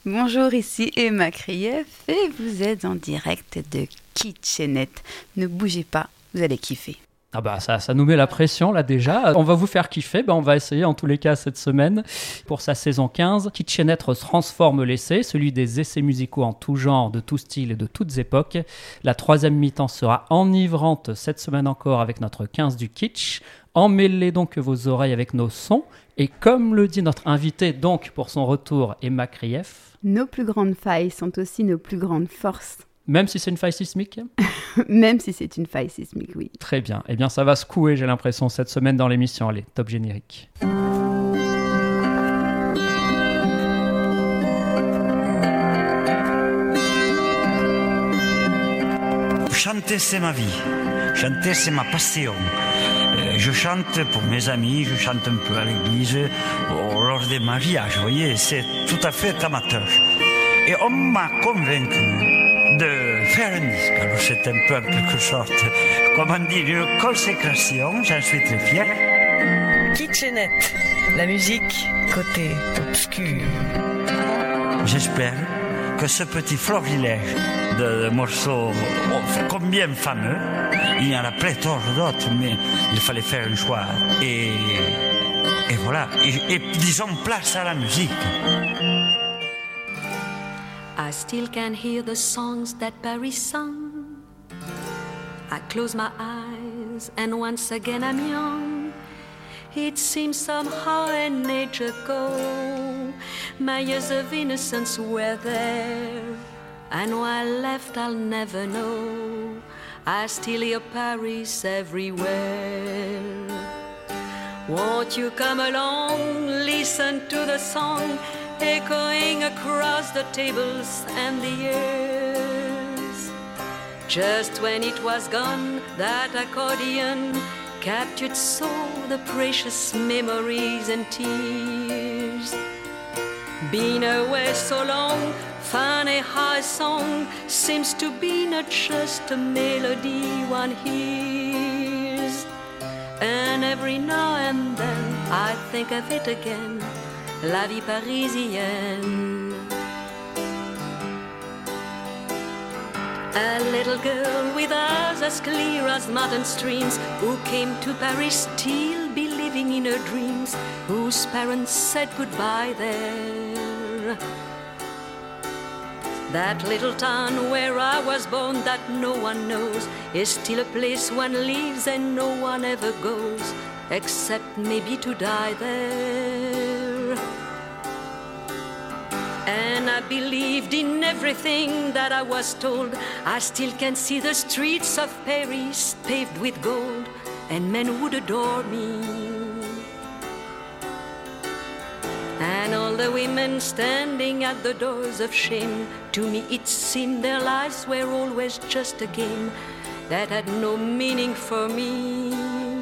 Bonjour, ici Emma Krief et vous êtes en direct de Kitchenette. Ne bougez pas, vous allez kiffer. Ah bah ça nous met la pression là déjà. On va vous faire kiffer, on va essayer en tous les cas cette semaine. Pour sa saison 15, Kitchenette transforme l'essai, celui des essais musicaux en tout genre, de tout style et de toutes époques. La troisième mi-temps sera enivrante cette semaine encore avec notre 15 du kitsch. Emmêlez donc vos oreilles avec nos sons. Et comme le dit notre invité donc pour son retour, Emma Krief. Nos plus grandes failles sont aussi nos plus grandes forces. Même si c'est une faille sismique ? Même si c'est une faille sismique, oui. Très bien. Eh bien, ça va secouer, j'ai l'impression, cette semaine dans l'émission. Allez, top générique. Chanter, c'est ma vie. Chanter, c'est ma passion. Je chante pour mes amis, je chante un peu à l'église, lors des mariages, vous voyez, c'est tout à fait amateur. Et on m'a convaincu de faire un disque. Alors c'est un peu en quelque sorte, comment dire, une consécration, j'en suis très fier. Kitchenette, la musique côté obscur. J'espère que ce petit florilège de morceaux combien fameux, il y en a pléthore d'autres, mais il fallait faire un choix. Et voilà, et disons place à la musique. I still can hear the songs that Paris sung. I close my eyes and once again I'm young. It seems somehow an age ago my years of innocence were there. And why I left I'll never know. I still hear Paris everywhere. Won't you come along, listen to the song echoing across the tables and the years. Just when it was gone, that accordion captured so the precious memories and tears. Been away so long, funny how a song seems to be not just a melody one hears. And every now and then I think of it again, la vie parisienne. A little girl with eyes as clear as mountain streams, who came to Paris still believing in her dreams, whose parents said goodbye there. That little town where I was born that no one knows is still a place one lives and no one ever goes, except maybe to die there. And I believed in everything that I was told. I still can see the streets of Paris paved with gold, and men would adore me. And all the women standing at the doors of shame, to me it seemed their lives were always just a game that had no meaning for me.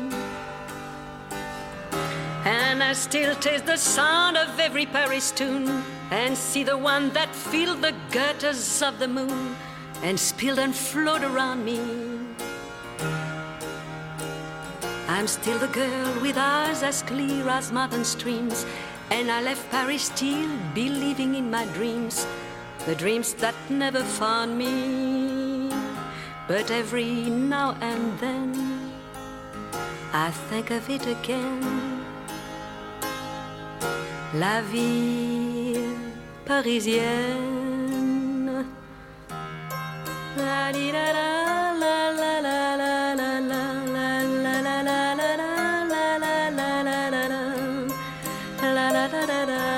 And I still taste the sound of every Paris tune, and see the one that filled the gutters of the moon and spilled and flowed around me. I'm still the girl with eyes as clear as mountain streams, and I left Paris still believing in my dreams, the dreams that never found me. But every now and then I think of it again, la vie parisienne. La di da da la la la la la la la la la la la la la la la la la la da da da.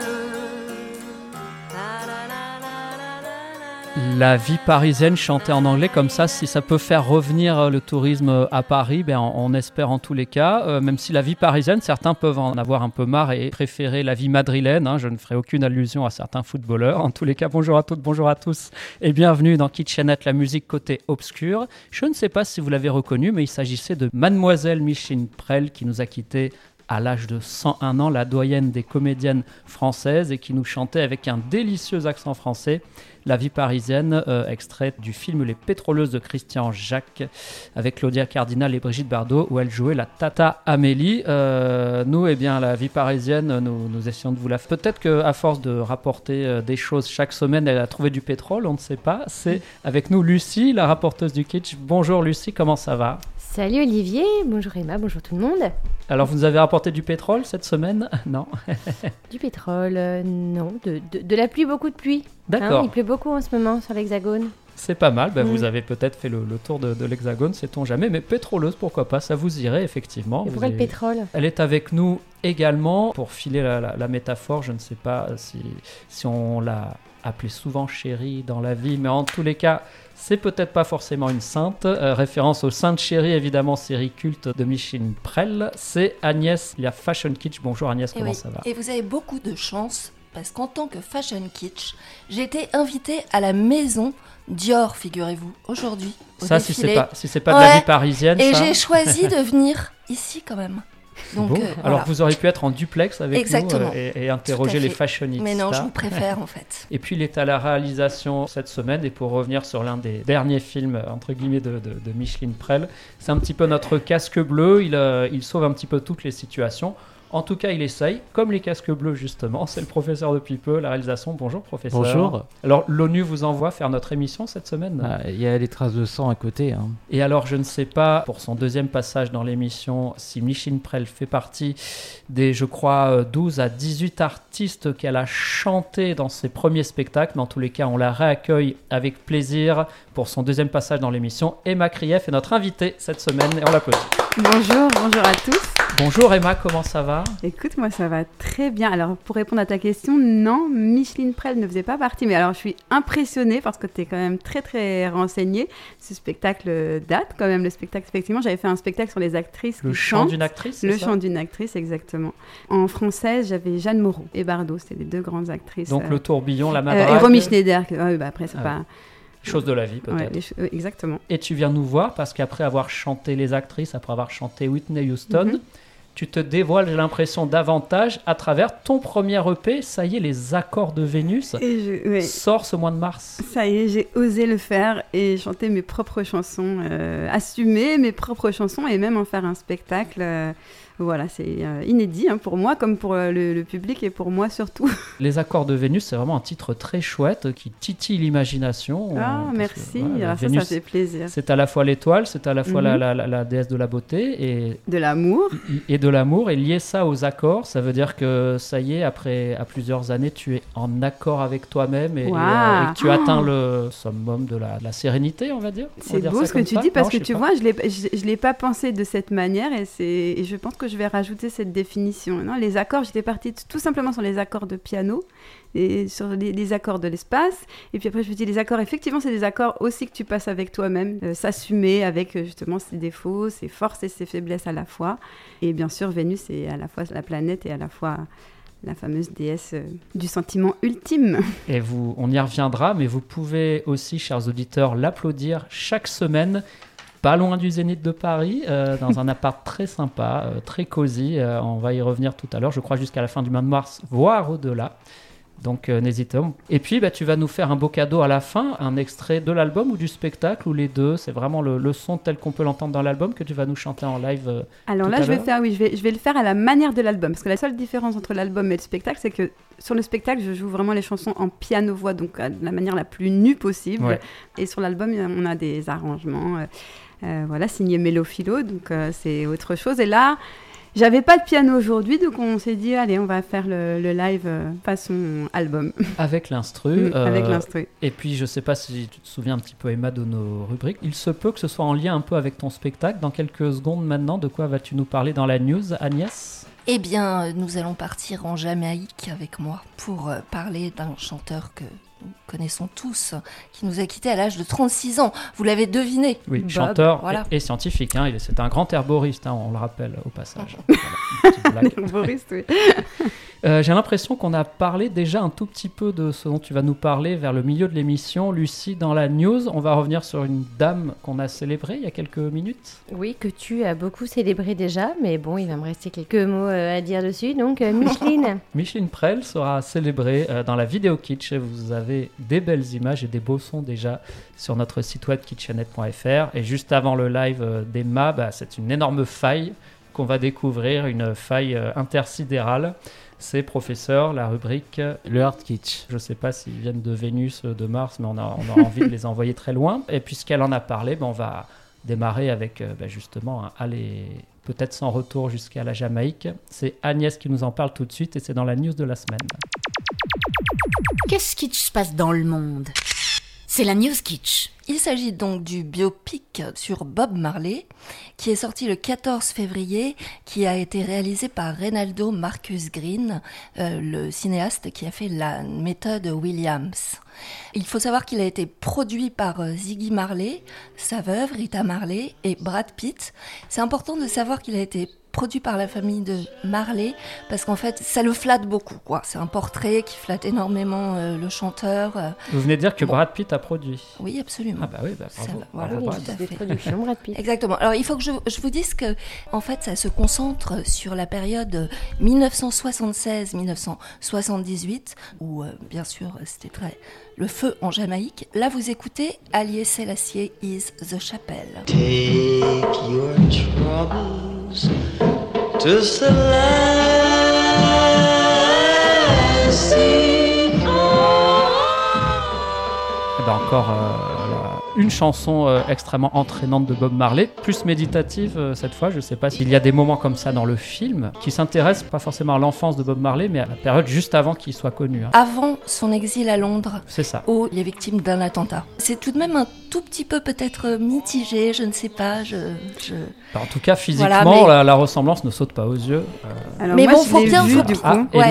La vie parisienne chantée en anglais comme ça, si ça peut faire revenir le tourisme à Paris, on espère en tous les cas. Même si la vie parisienne, certains peuvent en avoir un peu marre et préférer la vie madrilène. Je ne ferai aucune allusion à certains footballeurs. En tous les cas, bonjour à toutes, bonjour à tous et bienvenue dans Kitchenette, la musique côté obscur. Je ne sais pas si vous l'avez reconnu, mais il s'agissait de Mademoiselle Micheline Prel qui nous a quittés à l'âge de 101 ans, la doyenne des comédiennes françaises et qui nous chantait avec un délicieux accent français La vie parisienne, extrait du film Les Pétroleuses de Christian Jacques avec Claudia Cardinal et Brigitte Bardot où elle jouait la Tata Amélie. Nous, eh bien, La vie parisienne, nous essayons de vous la faire. Peut-être qu'à force de rapporter des choses chaque semaine, elle a trouvé du pétrole, on ne sait pas. C'est avec nous Lucie, la rapporteuse du Kitsch. Bonjour Lucie, comment ça va ? Salut Olivier, bonjour Emma, bonjour tout le monde. Alors, vous nous avez rapporté du pétrole cette semaine ? Non. Du pétrole, non. De la pluie, beaucoup de pluie. D'accord. Il pleut beaucoup en ce moment sur l'Hexagone. C'est pas mal, vous avez peut-être fait le tour de l'Hexagone, sait-on jamais, mais pétroleuse, pourquoi pas, ça vous irait effectivement. Et pourquoi le pétrole ? Elle est avec nous également, pour filer la métaphore, je ne sais pas si on l'a appelée souvent chérie dans la vie, mais en tous les cas, c'est peut-être pas forcément une sainte. Référence aux Saintes Chéries, évidemment, série culte de Micheline Prel. C'est Agnès, la Fashion Kitsch. Bonjour Agnès, comment ça va ? Et vous avez beaucoup de chance, parce qu'en tant que Fashion Kitsch, j'ai été invitée à la maison Dior, figurez-vous, aujourd'hui, au ça, défilé. si c'est pas de la vie parisienne, et ça... j'ai choisi de venir ici quand même. Donc, bon. Alors vous auriez pu être en duplex avec Exactement. nous et interroger les fashionistas. Mais non, je vous préfère en fait. Et puis il est à la réalisation cette semaine, et pour revenir sur l'un des derniers films entre guillemets de Micheline Prel, c'est un petit peu notre casque bleu, il sauve un petit peu toutes les situations. En tout cas, il essaye, comme les casques bleus justement. C'est le professeur depuis peu, la réalisation. Bonjour professeur. Bonjour. Alors l'ONU vous envoie faire notre émission cette semaine. Il y a les traces de sang à côté. Hein. Et alors je ne sais pas, pour son deuxième passage dans l'émission, si Micheline Prel fait partie des, je crois, 12 à 18 artistes qu'elle a chanté dans ses premiers spectacles. Mais en tous les cas, on la réaccueille avec plaisir pour son deuxième passage dans l'émission. Emma Krief est notre invitée cette semaine et on l'applaudit. Bonjour à tous. Bonjour Emma, comment ça va ? Écoute, moi ça va très bien. Alors pour répondre à ta question, non, Micheline Prel ne faisait pas partie. Mais alors je suis impressionnée parce que tu es quand même très très renseignée. Ce spectacle date quand même, le spectacle. Effectivement, j'avais fait un spectacle sur les actrices. Le chant d'une actrice, c'est Le ça ? chant d'une actrice, exactement. En française, j'avais Jeanne Moreau et Bardot, c'était les deux grandes actrices. Donc le tourbillon, la madrague. Et Romy Schneider. Après, c'est pas... Chose de la vie, peut-être. Ouais, exactement. Et tu viens nous voir parce qu'après avoir chanté les actrices, après avoir chanté Whitney Houston, tu te dévoiles, j'ai l'impression, davantage à travers ton premier EP. Ça y est, les Accords de Vénus sort ce mois de mars. Ça y est, j'ai osé le faire et chanter mes propres chansons, assumer mes propres chansons et même en faire un spectacle. Voilà, c'est inédit pour moi comme pour le public et pour moi surtout. Les Accords de Vénus, c'est vraiment un titre très chouette qui titille l'imagination. Ah, merci, ça fait plaisir. C'est à la fois l'étoile, c'est à la fois la déesse de la beauté et de l'amour. Et de l'amour, et lier ça aux accords, ça veut dire que ça y est, à plusieurs années, tu es en accord avec toi-même et que tu atteins le summum de la sérénité, on va dire. C'est beau ce que tu dis parce que tu vois, je l'ai pas pensé de cette manière et je pense que je vais rajouter cette définition. Non, les accords, j'étais partie tout simplement sur les accords de piano et sur les accords de l'espace. Et puis après, je me dis, les accords, effectivement, c'est des accords aussi que tu passes avec toi-même, s'assumer avec justement ses défauts, ses forces et ses faiblesses à la fois. Et bien sûr, Vénus est à la fois la planète et à la fois la fameuse déesse du sentiment ultime. Et on y reviendra, mais vous pouvez aussi, chers auditeurs, l'applaudir chaque semaine. Pas loin du Zénith de Paris, dans un appart très sympa, très cosy. On va y revenir tout à l'heure, je crois jusqu'à la fin du mois de mars, voire au-delà. Donc n'hésitez pas. Et puis tu vas nous faire un beau cadeau à la fin, un extrait de l'album ou du spectacle, ou les deux. C'est vraiment le son tel qu'on peut l'entendre dans l'album que tu vas nous chanter en live. Alors là, je vais le faire à la manière de l'album. Parce que la seule différence entre l'album et le spectacle, c'est que sur le spectacle, je joue vraiment les chansons en piano-voix, donc de la manière la plus nue possible. Ouais. Et sur l'album, on a des arrangements. Signé Mélo Philo, donc c'est autre chose. Et là, j'avais pas de piano aujourd'hui, donc on s'est dit, allez, on va faire le live façon album. Avec l'instru. Avec l'instru. Et puis, je sais pas si tu te souviens un petit peu, Emma, de nos rubriques. Il se peut que ce soit en lien un peu avec ton spectacle. Dans quelques secondes maintenant, de quoi vas-tu nous parler dans la news, Agnès ? Eh bien, nous allons partir en Jamaïque avec moi pour parler d'un chanteur que nous connaissons tous, qui nous a quittés à l'âge de 36 ans. Vous l'avez deviné. Oui, Bob, chanteur et scientifique. C'est un grand herboriste, on le rappelle au passage. Voilà, herboriste, oui. J'ai l'impression qu'on a parlé déjà un tout petit peu de ce dont tu vas nous parler vers le milieu de l'émission. Lucie, dans la news, on va revenir sur une dame qu'on a célébrée il y a quelques minutes. Oui, que tu as beaucoup célébré déjà, mais bon, il va me rester quelques mots à dire dessus. Donc, Micheline. Micheline Prel sera célébrée dans la vidéo Kitsch. Vous avez des belles images et des beaux sons déjà sur notre site web kitchenet.fr. Et juste avant le live d'Emma, c'est une énorme faille qu'on va découvrir, une faille intersidérale. C'est Professeur, la rubrique Le Hard Kitsch. Je ne sais pas s'ils viennent de Vénus, de Mars, mais on a envie de les envoyer très loin. Et puisqu'elle en a parlé, on va démarrer avec justement un aller peut-être sans retour jusqu'à la Jamaïque. C'est Agnès qui nous en parle tout de suite et c'est dans la news de la semaine. Qu'est-ce qui se passe dans le monde ? C'est la News Kitsch. Il s'agit donc du biopic sur Bob Marley, qui est sorti le 14 février, qui a été réalisé par Reynaldo Marcus Green, le cinéaste qui a fait la méthode Williams. Il faut savoir qu'il a été produit par Ziggy Marley, sa veuve Rita Marley et Brad Pitt. C'est important de savoir qu'il a été produit par la famille de Marley parce qu'en fait ça le flatte beaucoup, quoi. C'est un portrait qui flatte énormément le chanteur. Vous venez de dire que Brad Pitt a produit. Oui, absolument. Ah bah oui, bravo. Voilà, bravo, tout à fait. Production Brad Pitt. Exactement. Alors il faut que je vous dise que en fait ça se concentre sur la période 1976-1978 où bien sûr c'était le feu en Jamaïque. Là vous écoutez Haile Selassie is the Chapel. Take your troubles to Selassie. Encore une chanson extrêmement entraînante de Bob Marley, plus méditative cette fois. Je ne sais pas s'il y a des moments comme ça dans le film qui s'intéressent pas forcément à l'enfance de Bob Marley, mais à la période juste avant qu'il soit connu. Avant son exil à Londres, c'est ça. Où il est victime d'un attentat. C'est tout de même un tout petit peu peut-être mitigé, je ne sais pas. En tout cas, physiquement, voilà, la ressemblance ne saute pas aux yeux. Alors mais moi, bon, faut bien vu, du coup.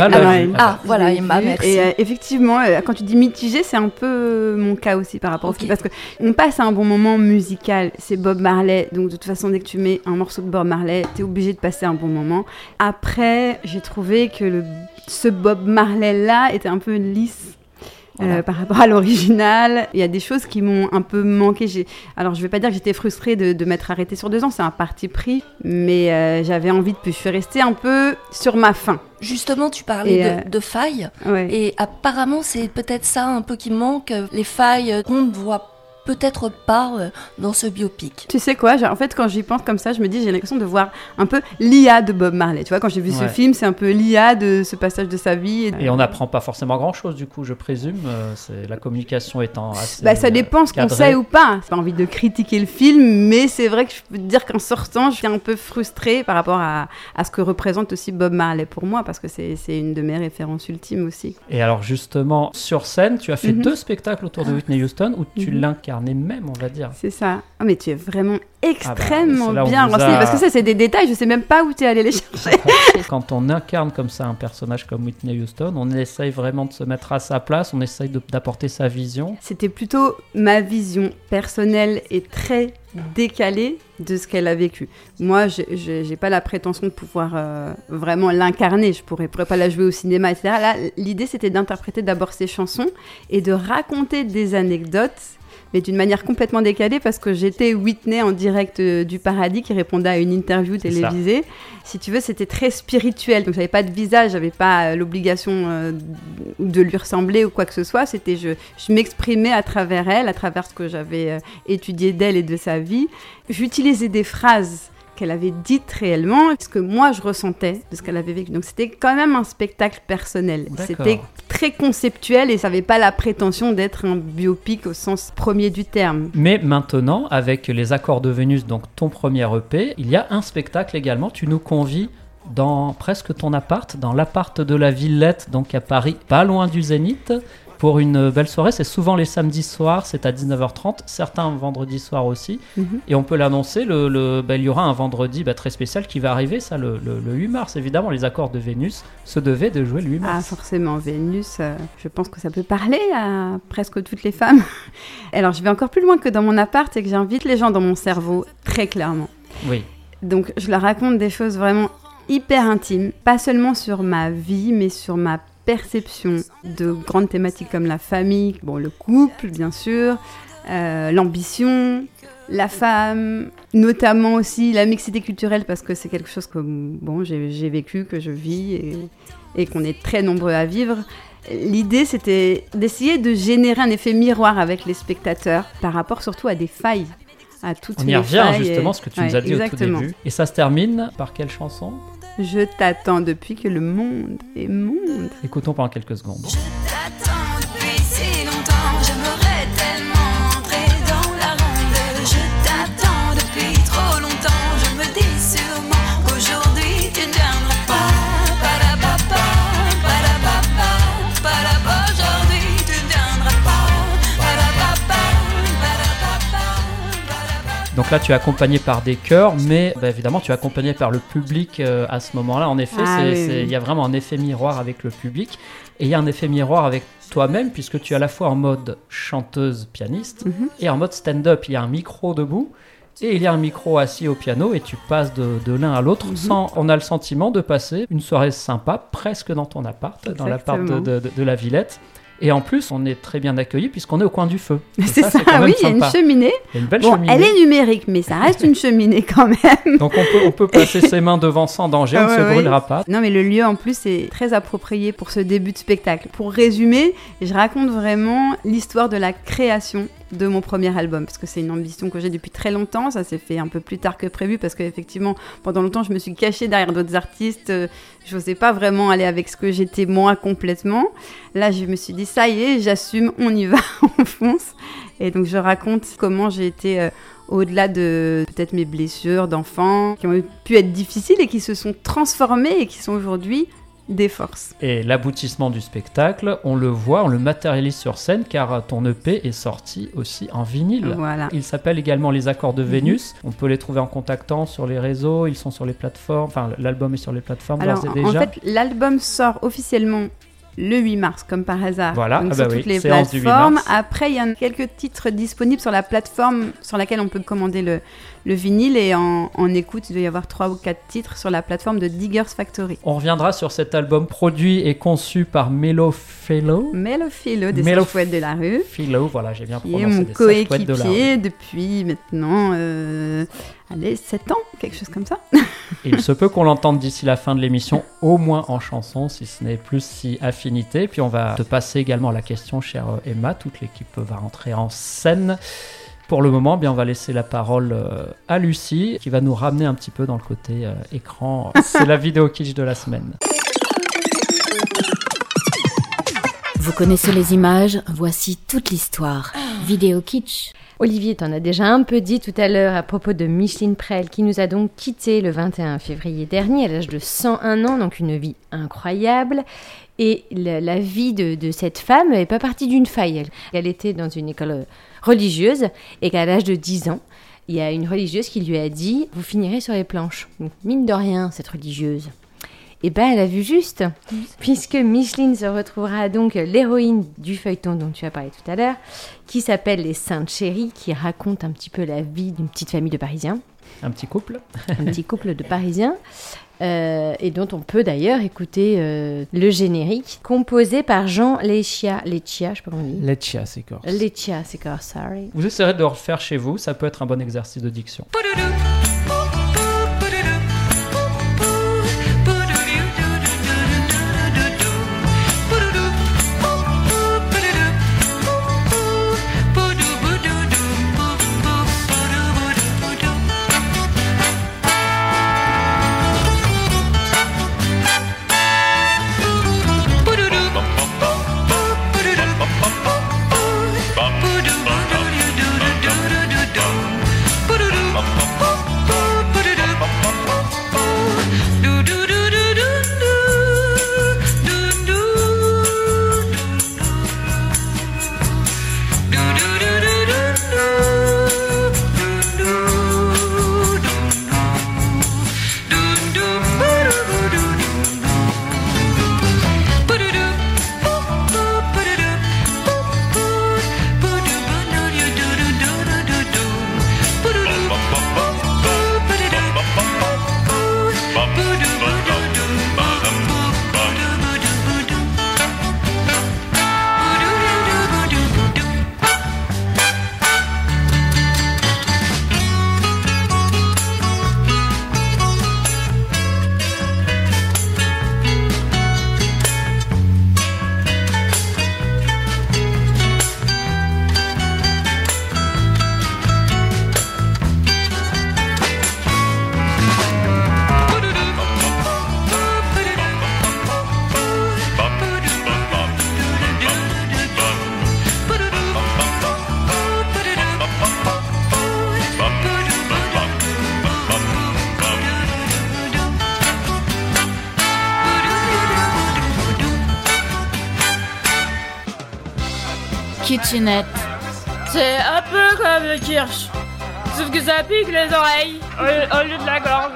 Emma voilà, Emma, merci. Et effectivement, quand tu dis mitigé, c'est un peu mon cas aussi par rapport au film, parce que on passe un bon moment musical. C'est Bob Marley, donc de toute façon, dès que tu mets un morceau de Bob Marley, t'es obligé de passer un bon moment. Après, j'ai trouvé que ce Bob Marley-là était un peu lisse. Par rapport à l'original, il y a des choses qui m'ont un peu manqué. Alors, je ne vais pas dire que j'étais frustrée de m'être arrêtée sur 2 ans, c'est un parti pris, mais j'avais envie de plus. Je suis restée un peu sur ma faim. Justement, tu parlais de failles, et apparemment, c'est peut-être ça un peu qui manque, les failles qu'on ne voit peut-être pas dans ce biopic. Tu sais quoi, en fait, quand j'y pense comme ça, je me dis, j'ai l'impression de voir un peu l'IA de Bob Marley. Tu vois, quand j'ai vu ce film, c'est un peu l'IA de ce passage de sa vie. Et on n'apprend pas forcément grand-chose, du coup, je présume. C'est la communication étant assez ça dépend ce qu'on sait ou pas. J'ai pas envie de critiquer le film, mais c'est vrai que je peux te dire qu'en sortant, je suis un peu frustrée par rapport à ce que représente aussi Bob Marley pour moi, parce que c'est une de mes références ultimes aussi. Et alors, justement, sur scène, tu as fait 2 spectacles autour de Whitney Houston où tu l'incarnes même, on va dire. C'est ça. Oh, mais tu es vraiment extrêmement bien renseigné, parce que ça, c'est des détails, je sais même pas où tu es allé les chercher. Quand on incarne comme ça un personnage comme Whitney Houston, on essaye vraiment de se mettre à sa place, on essaye d'apporter sa vision. C'était plutôt ma vision personnelle et très décalée de ce qu'elle a vécu. Moi, j'ai pas la prétention de pouvoir vraiment l'incarner, je pourrais pas la jouer au cinéma, etc. Là, l'idée, c'était d'interpréter d'abord ses chansons et de raconter des anecdotes, mais d'une manière complètement décalée, parce que j'étais Whitney en direct du paradis qui répondait à une interview télévisée. Si tu veux, c'était très spirituel, donc j'avais pas de visage, j'avais pas l'obligation de lui ressembler ou quoi que ce soit. C'était je m'exprimais à travers elle, à travers ce que j'avais étudié d'elle et de sa vie. J'utilisais des phrases qu'elle avait dites réellement, ce que moi je ressentais de ce qu'elle avait vécu. Donc c'était quand même un spectacle personnel. D'accord. C'était très conceptuel et ça n'avait pas la prétention d'être un biopic au sens premier du terme. Mais maintenant, avec les Accords de Vénus, donc ton premier EP, il y a un spectacle également. Tu nous convies dans presque ton appart, dans l'appart de la Villette, donc à Paris, pas loin du Zénith, pour une belle soirée. C'est souvent les samedis soirs, c'est à 19h30, certains vendredis soirs aussi. Et on peut l'annoncer, il y aura un vendredi très spécial qui va arriver, ça, le 8 mars. Évidemment, les Accords de Vénus se devaient de jouer le 8 mars. Ah, forcément, Vénus, je pense que ça peut parler à presque toutes les femmes. Alors, je vais encore plus loin que dans mon appart, c'est que j'invite les gens dans mon cerveau, très clairement. Oui. Donc, je leur raconte des choses vraiment hyper intime, pas seulement sur ma vie, mais sur ma perception de grandes thématiques comme la famille, le couple bien sûr, l'ambition, la femme, notamment aussi la mixité culturelle parce que c'est quelque chose que j'ai vécu, que je vis et qu'on est très nombreux à vivre. L'idée, c'était d'essayer de générer un effet miroir avec les spectateurs par rapport surtout à des failles. À toutes On y revient justement, ce que tu nous as dit exactement. Au tout début. Et ça se termine par quelle chanson ? Je t'attends depuis que le monde est monde. Écoutons pendant quelques secondes. Je t'attends depuis si longtemps, j'aimerais tellement entrer dans la ronde. Je t'attends depuis trop longtemps, je me dis sûrement qu'aujourd'hui tu ne viendras pas. Parapapa, parapapa, parapapa, aujourd'hui tu ne viendras pas. Parapapa, parapapa, parapapa. Donc là, tu es accompagné par des chœurs, mais évidemment, tu es accompagné par le public à ce moment-là. En effet, il y a vraiment un effet miroir avec le public. Et il y a un effet miroir avec toi-même, puisque tu es à la fois en mode chanteuse-pianiste et en mode stand-up. Il y a un micro debout et il y a un micro assis au piano et tu passes de l'un à l'autre. On a le sentiment de passer une soirée sympa, presque dans ton appart, Exactement. dans l'appart de la Villette. Et en plus, on est très bien accueillis puisqu'on est au coin du feu. C'est ça, oui, il y a une cheminée. Il y a une belle cheminée. Elle est numérique, mais ça reste une cheminée quand même. Donc on peut passer ses mains devant sans danger, on ne se brûlera pas. Non, mais le lieu en plus est très approprié pour ce début de spectacle. Pour résumer, je raconte vraiment l'histoire de la création de mon premier album, parce que c'est une ambition que j'ai depuis très longtemps. Ça s'est fait un peu plus tard que prévu, parce qu'effectivement, pendant longtemps, je me suis cachée derrière d'autres artistes. Je n'osais pas vraiment aller avec ce que j'étais moi complètement. Là, je me suis dit, ça y est, j'assume, on y va, on fonce. Et donc, je raconte comment j'ai été au-delà de peut-être mes blessures d'enfant, qui ont pu être difficiles et qui se sont transformées et qui sont aujourd'hui des forces. Et l'aboutissement du spectacle, on le voit, on le matérialise sur scène, car ton EP est sorti aussi en vinyle. Voilà. Il s'appelle également Les Accords de Vénus. On peut les trouver en contactant sur les réseaux, ils sont sur les plateformes, enfin l'album est sur les plateformes d'ores et déjà. En fait, l'album sort officiellement le 8 mars, comme par hasard. Voilà, donc, sur toutes les plateformes. Après, il y a quelques titres disponibles sur la plateforme sur laquelle on peut commander le vinyle, et en écoute, il doit y avoir 3 ou 4 titres sur la plateforme de Diggers Factory. On reviendra sur cet album produit et conçu par Melo Philo. Melo Philo, des Sages Chouettes de la rue. Philo, voilà, j'ai bien prononcé. Qui est mon coéquipier depuis maintenant 7 ans, quelque chose comme ça. Il se peut qu'on l'entende d'ici la fin de l'émission, au moins en chanson, si ce n'est plus si affinité. Puis on va te passer également la question, chère Emma. Toute l'équipe va rentrer en scène. Pour le moment, on va laisser la parole à Lucie, qui va nous ramener un petit peu dans le côté écran. C'est la vidéo kitsch de la semaine. Vous connaissez les images, voici toute l'histoire. Vidéo kitsch. Olivier t'en a déjà un peu dit tout à l'heure à propos de Micheline Prel, qui nous a donc quittés le 21 février dernier à l'âge de 101 ans, donc une vie incroyable. Et la vie de cette femme n'est pas partie d'une faille. Elle était dans une école religieuse et qu'à l'âge de 10 ans, il y a une religieuse qui lui a dit « Vous finirez sur les planches ». Donc mine de rien, cette religieuse, eh ben, elle a vu juste, puisque Micheline se retrouvera donc l'héroïne du feuilleton dont tu as parlé tout à l'heure, qui s'appelle Les Saintes Chéries, qui raconte un petit peu la vie d'une petite famille de Parisiens. Un petit couple. Un petit couple de Parisiens. Et dont on peut d'ailleurs écouter le générique, composé par Jean Leccia, je sais pas comment on dit. Leccia, c'est corse. Leccia, c'est corse, sorry. Vous essayerez de le refaire chez vous, ça peut être un bon exercice de diction. Kitchenette. C'est un peu comme le kirsch, sauf que ça pique les oreilles au lieu de la gorge.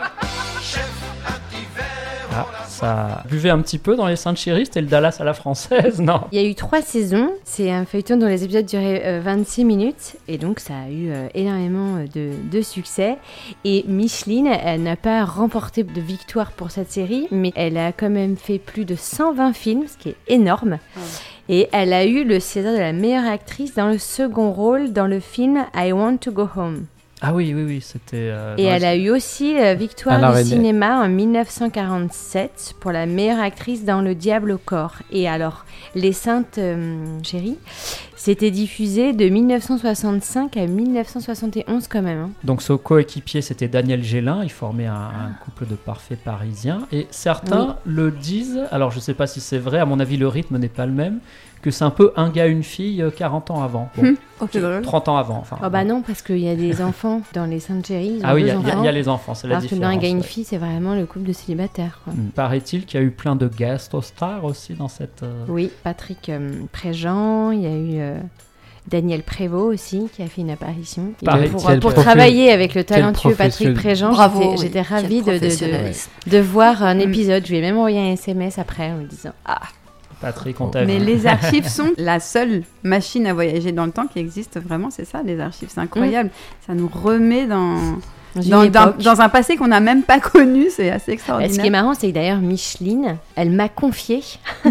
Ah, ça buvait un petit peu dans les Saintes-Chéries, c'était le Dallas à la française, non? Il y a eu 3 saisons, c'est un feuilleton dont les épisodes duraient 26 minutes, et donc ça a eu énormément de succès. Et Micheline, elle n'a pas remporté de victoire pour cette série, mais elle a quand même fait plus de 120 films, ce qui est énorme. Et elle a eu le César de la meilleure actrice dans le second rôle dans le film I Want to Go Home. Ah oui, c'était... et elle a eu aussi la victoire du cinéma en 1947 pour la meilleure actrice dans Le Diable au corps. Et alors, Les Saintes Chéries, c'était diffusé de 1965 à 1971 quand même. Hein. Donc ce coéquipier, c'était Daniel Gélin, il formait un couple de parfaits parisiens. Et certains le disent, alors je ne sais pas si c'est vrai, à mon avis le rythme n'est pas le même, que c'est un peu un gars, une fille 40 ans avant. Bon, 30 ans avant. Enfin, oh bah non, parce qu'il y a des enfants dans les Saintes Chéries. Ah oui, il y a les enfants, c'est la différence. Alors que dans un gars, une fille, c'est vraiment le couple de célibataires. Quoi. Paraît-il qu'il y a eu plein de guest stars aussi dans cette... Oui, Patrick Préjean, il y a eu... Daniel Prévost aussi, qui a fait une apparition. Pour travailler avec le talentueux Patrick Préjean, j'étais ravie de voir un épisode. Je lui ai même envoyé un SMS après en lui disant « Ah !» Patrick, on t'a vu. Mais les archives sont la seule machine à voyager dans le temps qui existe vraiment, c'est ça, les archives. C'est incroyable. Ça nous remet dans un passé qu'on n'a même pas connu, c'est assez extraordinaire. Ce qui est marrant, c'est que d'ailleurs Micheline, elle m'a confié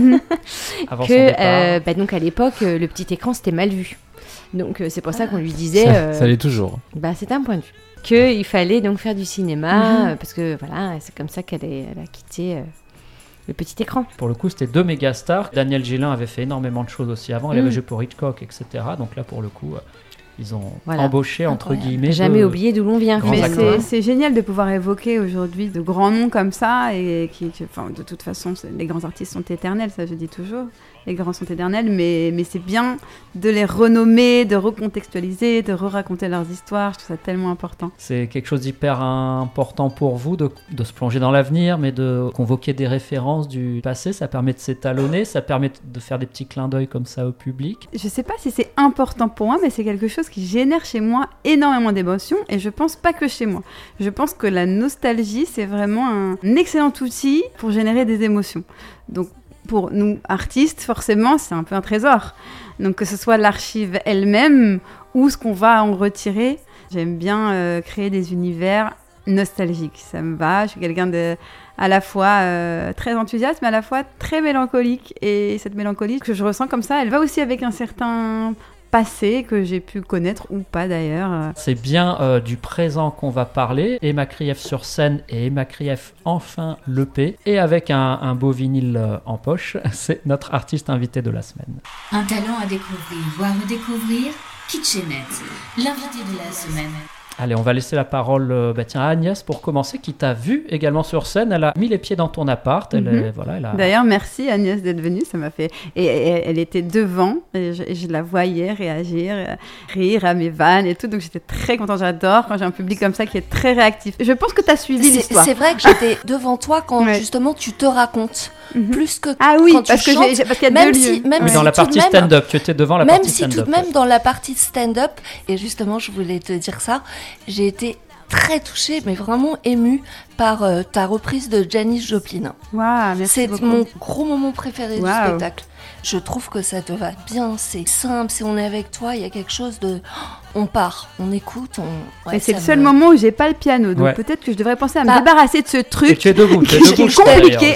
que donc à l'époque, le petit écran, c'était mal vu. Donc c'est pour ça qu'on lui disait... ça l'est toujours. C'est un point de vue. Qu'il fallait donc faire du cinéma, parce que voilà, c'est comme ça qu'elle a quitté... le petit écran. Pour le coup, c'était 2 méga stars. Daniel Gélin avait fait énormément de choses aussi avant. Elle avait joué pour Hitchcock, etc. Donc là, pour le coup, ils ont embauché, entre guillemets. Jamais oublié d'où l'on vient. Mais c'est génial de pouvoir évoquer aujourd'hui de grands noms comme ça. Et de toute façon, les grands artistes sont éternels, ça je dis toujours. Les grands sont éternels, mais c'est bien de les renommer, de recontextualiser, de re-raconter leurs histoires. Je trouve ça tellement important. C'est quelque chose d'hyper important pour vous de se plonger dans l'avenir, mais de convoquer des références du passé. Ça permet de s'étalonner, ça permet de faire des petits clins d'œil comme ça au public. Je sais pas si c'est important pour moi, mais c'est quelque chose qui génère chez moi énormément d'émotions, et je pense pas que chez moi. Je pense que la nostalgie, c'est vraiment un excellent outil pour générer des émotions. Donc, pour nous, artistes, forcément, c'est un peu un trésor. Donc, que ce soit l'archive elle-même ou ce qu'on va en retirer, j'aime bien créer des univers nostalgiques. Ça me va. Je suis quelqu'un à la fois très enthousiaste, mais à la fois très mélancolique. Et cette mélancolie que je ressens comme ça, elle va aussi avec un certain passé que j'ai pu connaître ou pas d'ailleurs. C'est bien du présent qu'on va parler. Emma Krief sur scène et Emma Krief enfin l'EP. Et avec un beau vinyle en poche, c'est notre artiste invité de la semaine. Un talent à découvrir ou à redécouvrir, Kitchenette, l'invité de la semaine. Allez, on va laisser la parole à Agnès pour commencer, qui t'a vu également sur scène. Elle a mis les pieds dans ton appart. D'ailleurs, merci Agnès d'être venue. Ça m'a fait... Et elle était devant et je la voyais réagir, rire à mes vannes et tout. Donc j'étais très contente. J'adore quand j'ai un public comme ça qui est très réactif. Je pense que tu as suivi l'histoire. C'est vrai que j'étais devant toi quand justement tu te racontes. Plus que quand tu chantes, parce qu'il y a deux lieux. Mais dans la partie stand-up, tu étais devant la partie stand-up. Même si tout de même dans la partie stand-up, et justement je voulais te dire ça, j'ai été très touchée, mais vraiment émue par ta reprise de Janis Joplin. Wow, merci beaucoup. C'est mon gros moment préféré du spectacle. Je trouve que ça te va bien, c'est simple, si on est avec toi, il y a quelque chose de... On part, on écoute, et c'est le seul moment où j'ai pas le piano, donc peut-être que je devrais penser à me débarrasser de ce truc. Et tu es debout, qui est compliqué.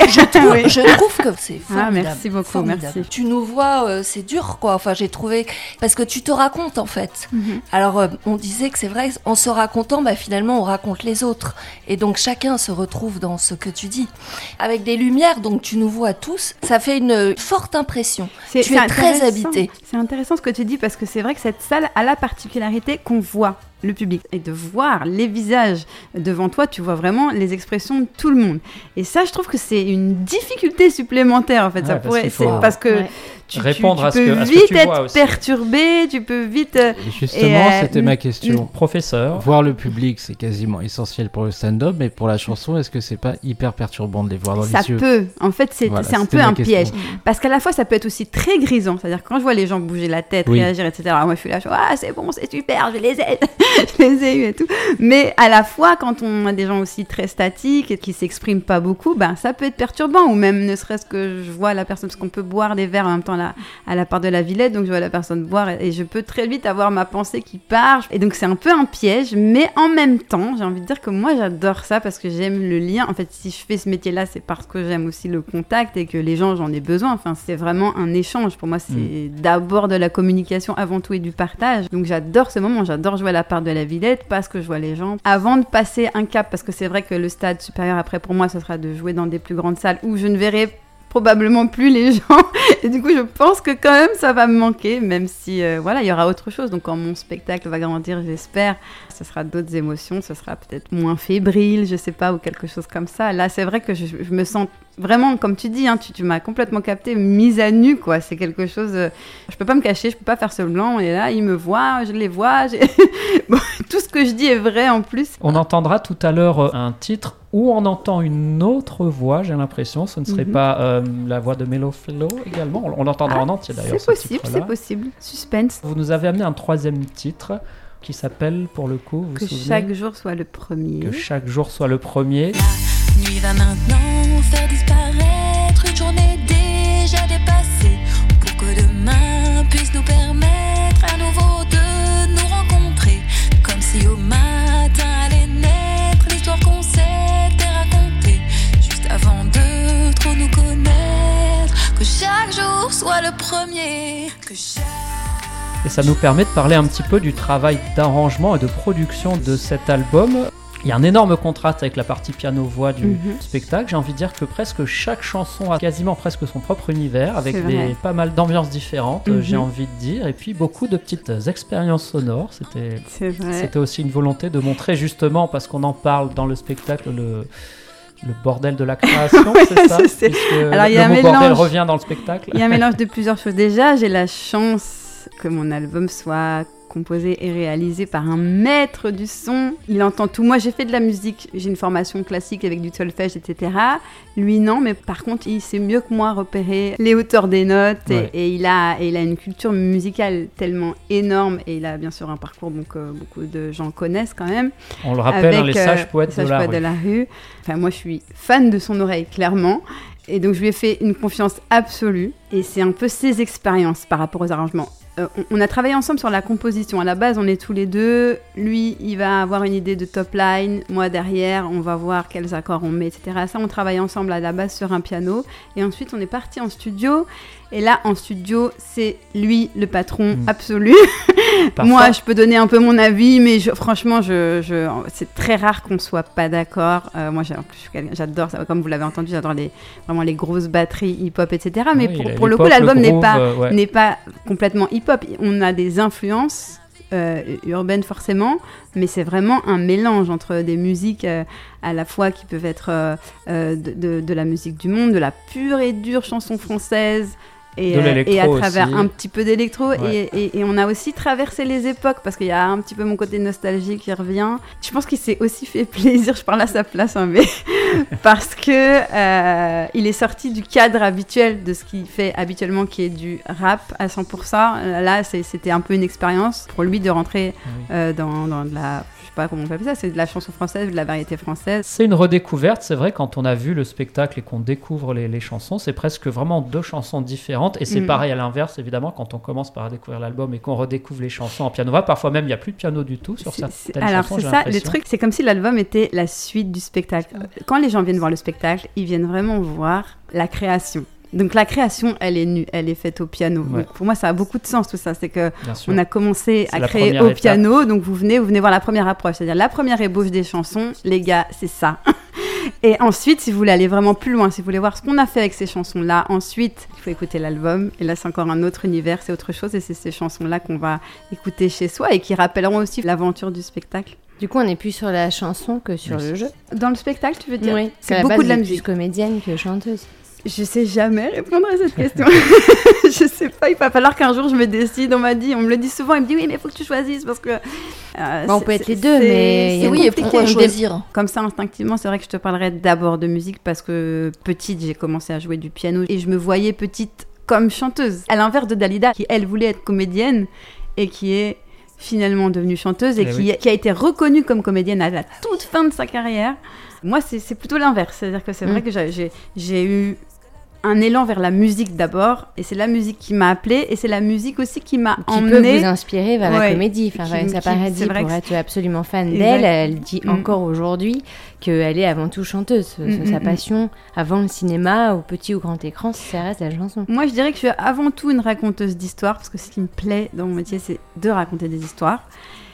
Je trouve que c'est formidable. Merci beaucoup, formidable. merci. Tu nous vois, c'est dur, quoi. Enfin, j'ai trouvé... Parce que tu te racontes, en fait. Alors, on disait que c'est vrai, en se racontant, finalement, on raconte les autres. Et donc, chacun se retrouve dans ce que tu dis. Avec des lumières, donc tu nous vois tous, ça fait une forte impression. Tu es très habité. C'est intéressant ce que tu dis, parce que c'est vrai que cette salle a la particularité qu'on voit. le public et de voir les visages devant toi, tu vois vraiment les expressions de tout le monde. Et ça, je trouve que c'est une difficulté supplémentaire en fait. Ça pourrait, parce que tu peux vite être perturbé, tu peux vite. Justement, c'était ma question. Professeur. Voir le public, c'est quasiment essentiel pour le stand-up, mais pour la chanson, est-ce que c'est pas hyper perturbant de les voir dans les yeux ? Ça peut. En fait, c'est un peu un piège. Parce qu'à la fois, ça peut être aussi très grisant. C'est-à-dire quand je vois les gens bouger la tête, réagir, etc. Alors moi, je suis là, c'est bon, c'est super, je les ai eus et tout. Mais à la fois, quand on a des gens aussi très statiques et qui s'expriment pas beaucoup, ça peut être perturbant. Ou même, ne serait-ce que je vois la personne, parce qu'on peut boire des verres en même temps à la part de la Villette, donc je vois la personne boire et je peux très vite avoir ma pensée qui part. Et donc c'est un peu un piège, mais en même temps, j'ai envie de dire que moi j'adore ça parce que j'aime le lien. En fait, si je fais ce métier-là, c'est parce que j'aime aussi le contact et que les gens, j'en ai besoin. Enfin, c'est vraiment un échange. Pour moi, c'est d'abord de la communication avant tout et du partage. Donc j'adore ce moment, j'adore jouer à la part de la Villette parce que je vois les gens. Avant de passer un cap, parce que c'est vrai que le stade supérieur après pour moi, ce sera de jouer dans des plus grandes salles où je ne verrai probablement plus les gens et du coup je pense que quand même ça va me manquer, même si il y aura autre chose. Donc quand mon spectacle va grandir, j'espère, ce sera d'autres émotions, ce sera peut-être moins fébrile, je sais pas, ou quelque chose comme ça. Là c'est vrai que je me sens vraiment, comme tu dis, tu m'as complètement capté, mise à nu quoi. C'est quelque chose, je peux pas me cacher, je peux pas faire semblant. Et là ils me voient, je les vois, bon, tout ce que je dis est vrai en plus. On entendra tout à l'heure un titre où on entend une autre voix, j'ai l'impression. Ce ne serait pas la voix de Mélo Flo également. On l'entendra en entier d'ailleurs. C'est possible. Suspense. Vous nous avez amené un troisième titre qui s'appelle, pour le coup, vous Que souvenez, chaque jour soit le premier. Que chaque jour soit le premier. La nuit va maintenant faire disparaître une journée déjà dépassée, pour que demain puisse nous permettre à nouveau de nous rencontrer, comme si au matin allait naître l'histoire qu'on s'était racontée juste avant de trop nous connaître. Que chaque jour soit le premier, que chaque... Et ça nous permet de parler un petit peu du travail d'arrangement et de production de cet album. Il y a un énorme contraste avec la partie piano-voix du spectacle. J'ai envie de dire que presque chaque chanson a quasiment presque son propre univers, avec pas mal d'ambiances différentes, j'ai envie de dire, et puis beaucoup de petites expériences sonores. C'était aussi une volonté de montrer justement, parce qu'on en parle dans le spectacle, le bordel de la création, c'est ça? Alors, le mot bordel revient dans le spectacle. Il y a un mélange de plusieurs choses. Déjà, j'ai la chance que mon album soit composé et réalisé par un maître du son. Il entend tout. Moi, j'ai fait de la musique. J'ai une formation classique avec du solfège, etc. Lui, non, mais par contre, il sait mieux que moi repérer les hauteurs des notes. Et il a une culture musicale tellement énorme. Et il a bien sûr un parcours donc beaucoup de gens connaissent quand même. On le rappelle, les sages poètes de la rue. Enfin, moi, je suis fan de son oreille, clairement. Et donc, je lui ai fait une confiance absolue. Et c'est un peu ses expériences par rapport aux arrangements. On a travaillé ensemble sur la composition. À la base, on est tous les deux. Lui, il va avoir une idée de top line. Moi, derrière, on va voir quels accords on met, etc. Ça, on travaille ensemble à la base sur un piano. Et ensuite, on est parti en studio. Et là, en studio, c'est lui le patron absolu. Moi, je peux donner un peu mon avis, mais franchement, c'est très rare qu'on soit pas d'accord. Moi, j'adore ça. Comme vous l'avez entendu, j'adore vraiment les grosses batteries hip-hop, etc. Mais pour le coup, l'album n'est pas complètement hip-hop. On a des influences urbaines forcément, mais c'est vraiment un mélange entre des musiques à la fois qui peuvent être de la musique du monde, de la pure et dure chanson française, et à travers aussi. Un petit peu d'électro, et on a aussi traversé les époques, parce qu'il y a un petit peu mon côté nostalgique qui revient. Je pense qu'il s'est aussi fait plaisir, je parle à sa place, mais parce que il est sorti du cadre habituel de ce qu'il fait habituellement, qui est du rap à 100%. Là, c'était un peu une expérience pour lui de rentrer dans de la... Je sais pas comment on peut appeler ça, c'est de la chanson française, de la variété française. C'est une redécouverte, c'est vrai, quand on a vu le spectacle et qu'on découvre les chansons, c'est presque vraiment deux chansons différentes, et c'est pareil à l'inverse, évidemment, quand on commence par découvrir l'album et qu'on redécouvre les chansons en piano-voix, parfois même il n'y a plus de piano du tout sur certaines chansons. Alors c'est ça, le truc, c'est comme si l'album était la suite du spectacle. Quand les gens viennent voir le spectacle, ils viennent vraiment voir la création. Donc la création, elle est nue, elle est faite au piano. Donc, pour moi, ça a beaucoup de sens tout ça. C'est que on a commencé à créer au piano. Donc vous venez voir la première approche, c'est-à-dire la première ébauche des chansons. Les gars, c'est ça. Et ensuite, si vous voulez aller vraiment plus loin, si vous voulez voir ce qu'on a fait avec ces chansons-là, ensuite, il faut écouter l'album. Et là, c'est encore un autre univers, c'est autre chose. Et c'est ces chansons-là qu'on va écouter chez soi et qui rappelleront aussi l'aventure du spectacle. Du coup, on est plus sur la chanson que sur le jeu. Dans le spectacle, tu veux dire? Oui, c'est beaucoup de la musique. Plus comédienne que chanteuse. Je sais jamais répondre à cette question. Je sais pas, il va falloir qu'un jour je me décide. On me le dit souvent, il me dit oui, mais il faut que tu choisisses parce que. On peut être les deux, mais oui, et pourquoi choisir? Comme ça, instinctivement, c'est vrai que je te parlerais d'abord de musique parce que petite, j'ai commencé à jouer du piano et je me voyais petite comme chanteuse. À l'inverse de Dalida, qui elle voulait être comédienne et qui est finalement devenue chanteuse et qui a été reconnue comme comédienne à la toute fin de sa carrière. Moi, c'est plutôt l'inverse. C'est-à-dire que c'est vrai que j'ai eu un élan vers la musique d'abord, et c'est la musique qui m'a appelée, et c'est la musique aussi qui m'a emmenée. Qui peut vous inspirer vers la comédie. Enfin, ça paraît dit, pour être absolument fan d'elle, elle dit encore aujourd'hui qu'elle est avant tout chanteuse. Sa passion, avant le cinéma, au petit ou grand écran, ça reste la chanson. Moi, je dirais que je suis avant tout une raconteuse d'histoires, parce que ce qui me plaît dans mon métier, c'est de raconter des histoires,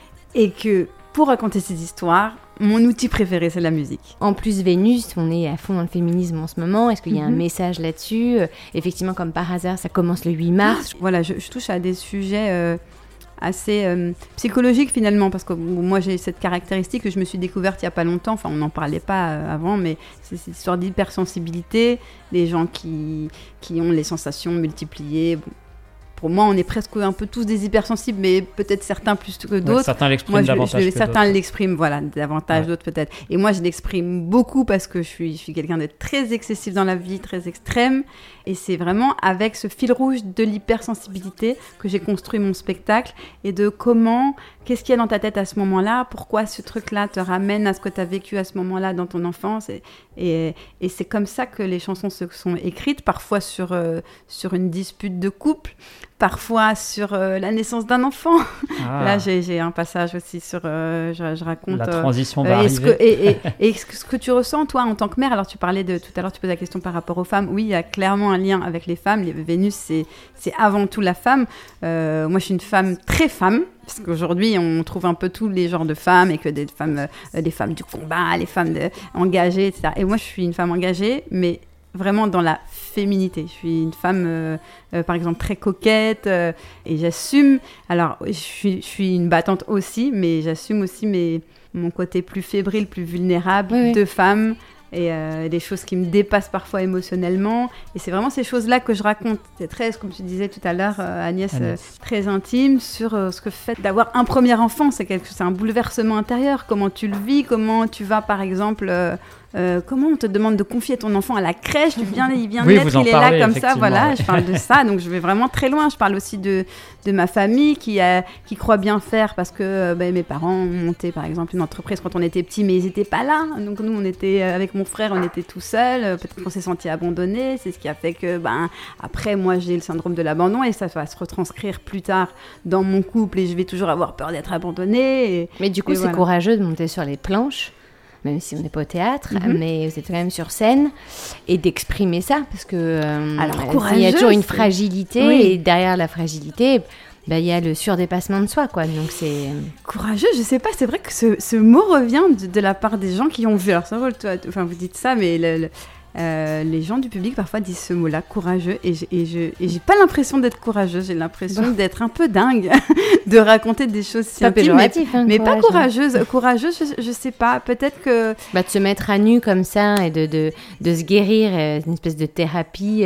et que pour raconter ces histoires, mon outil préféré, c'est la musique. En plus, Vénus, on est à fond dans le féminisme en ce moment. Est-ce qu'il y a un message là-dessus? Effectivement, comme par hasard, ça commence le 8 mars. Voilà, je touche à des sujets assez psychologiques finalement, parce que moi, j'ai cette caractéristique que je me suis découverte il n'y a pas longtemps. Enfin, on n'en parlait pas avant, mais c'est cette histoire d'hypersensibilité, des gens qui ont les sensations multipliées. Bon. Pour moi, on est presque un peu tous des hypersensibles, mais peut-être certains plus que d'autres. Ouais, certains l'expriment davantage que certains d'autres. L'expriment, voilà, davantage, d'autres peut-être. Et moi, je l'exprime beaucoup parce que je suis quelqu'un de très excessif dans la vie, très extrême. Et c'est vraiment avec ce fil rouge de l'hypersensibilité que j'ai construit mon spectacle et de qu'est-ce qu'il y a dans ta tête à ce moment-là, pourquoi ce truc-là te ramène à ce que tu as vécu à ce moment-là dans ton enfance. Et c'est comme ça que les chansons se sont écrites, parfois sur une dispute de couple, parfois sur la naissance d'un enfant. Là, j'ai un passage aussi sur... je raconte... La transition va arriver. Et ce que tu ressens, toi, en tant que mère, alors tu parlais tout à l'heure, tu posais la question par rapport aux femmes. Oui, il y a clairement un lien avec les femmes. Vénus, c'est avant tout la femme. Moi, je suis une femme très femme, parce qu'aujourd'hui, on trouve un peu tous les genres de femmes, et que des femmes du combat, les femmes engagées, etc. Et moi, je suis une femme engagée, mais vraiment dans la féminité. Je suis une femme, par exemple, très coquette, et j'assume. Alors, je suis une battante aussi, mais j'assume aussi mon côté plus fébrile, plus vulnérable de femme, et des choses qui me dépassent parfois émotionnellement. Et c'est vraiment ces choses-là que je raconte. C'est très, comme tu disais tout à l'heure, Agnès. Très intime sur ce que fait d'avoir un premier enfant. C'est un bouleversement intérieur. Comment tu le vis, comment tu vas, par exemple... comment on te demande de confier ton enfant à la crèche, il vient naître, il est là comme ça, voilà, je parle de ça, donc je vais vraiment très loin. Je parle aussi de ma famille qui croit bien faire, parce que mes parents ont monté par exemple une entreprise quand on était petits, mais ils n'étaient pas là, donc nous on était avec mon frère, on était tout seul, peut-être qu'on s'est senti abandonné, c'est ce qui a fait que après moi j'ai le syndrome de l'abandon, et ça va se retranscrire plus tard dans mon couple, et je vais toujours avoir peur d'être abandonnée. Mais du coup c'est courageux de monter sur les planches, même si on n'est pas au théâtre, mais vous êtes quand même sur scène, et d'exprimer ça, parce que il y a toujours une fragilité, et derrière la fragilité, il y a le surdépassement de soi, quoi. Donc c'est courageux. Je sais pas, c'est vrai que ce mot revient de la part des gens qui ont vu. Alors ça, vous dites ça, mais les gens du public parfois disent ce mot-là, courageux, et j'ai pas l'impression d'être courageuse, j'ai l'impression d'être un peu dingue, de raconter des choses si intimes, mais pas courageuse. Courageuse, je sais pas, peut-être que... de se mettre à nu comme ça, et de se guérir, une espèce de thérapie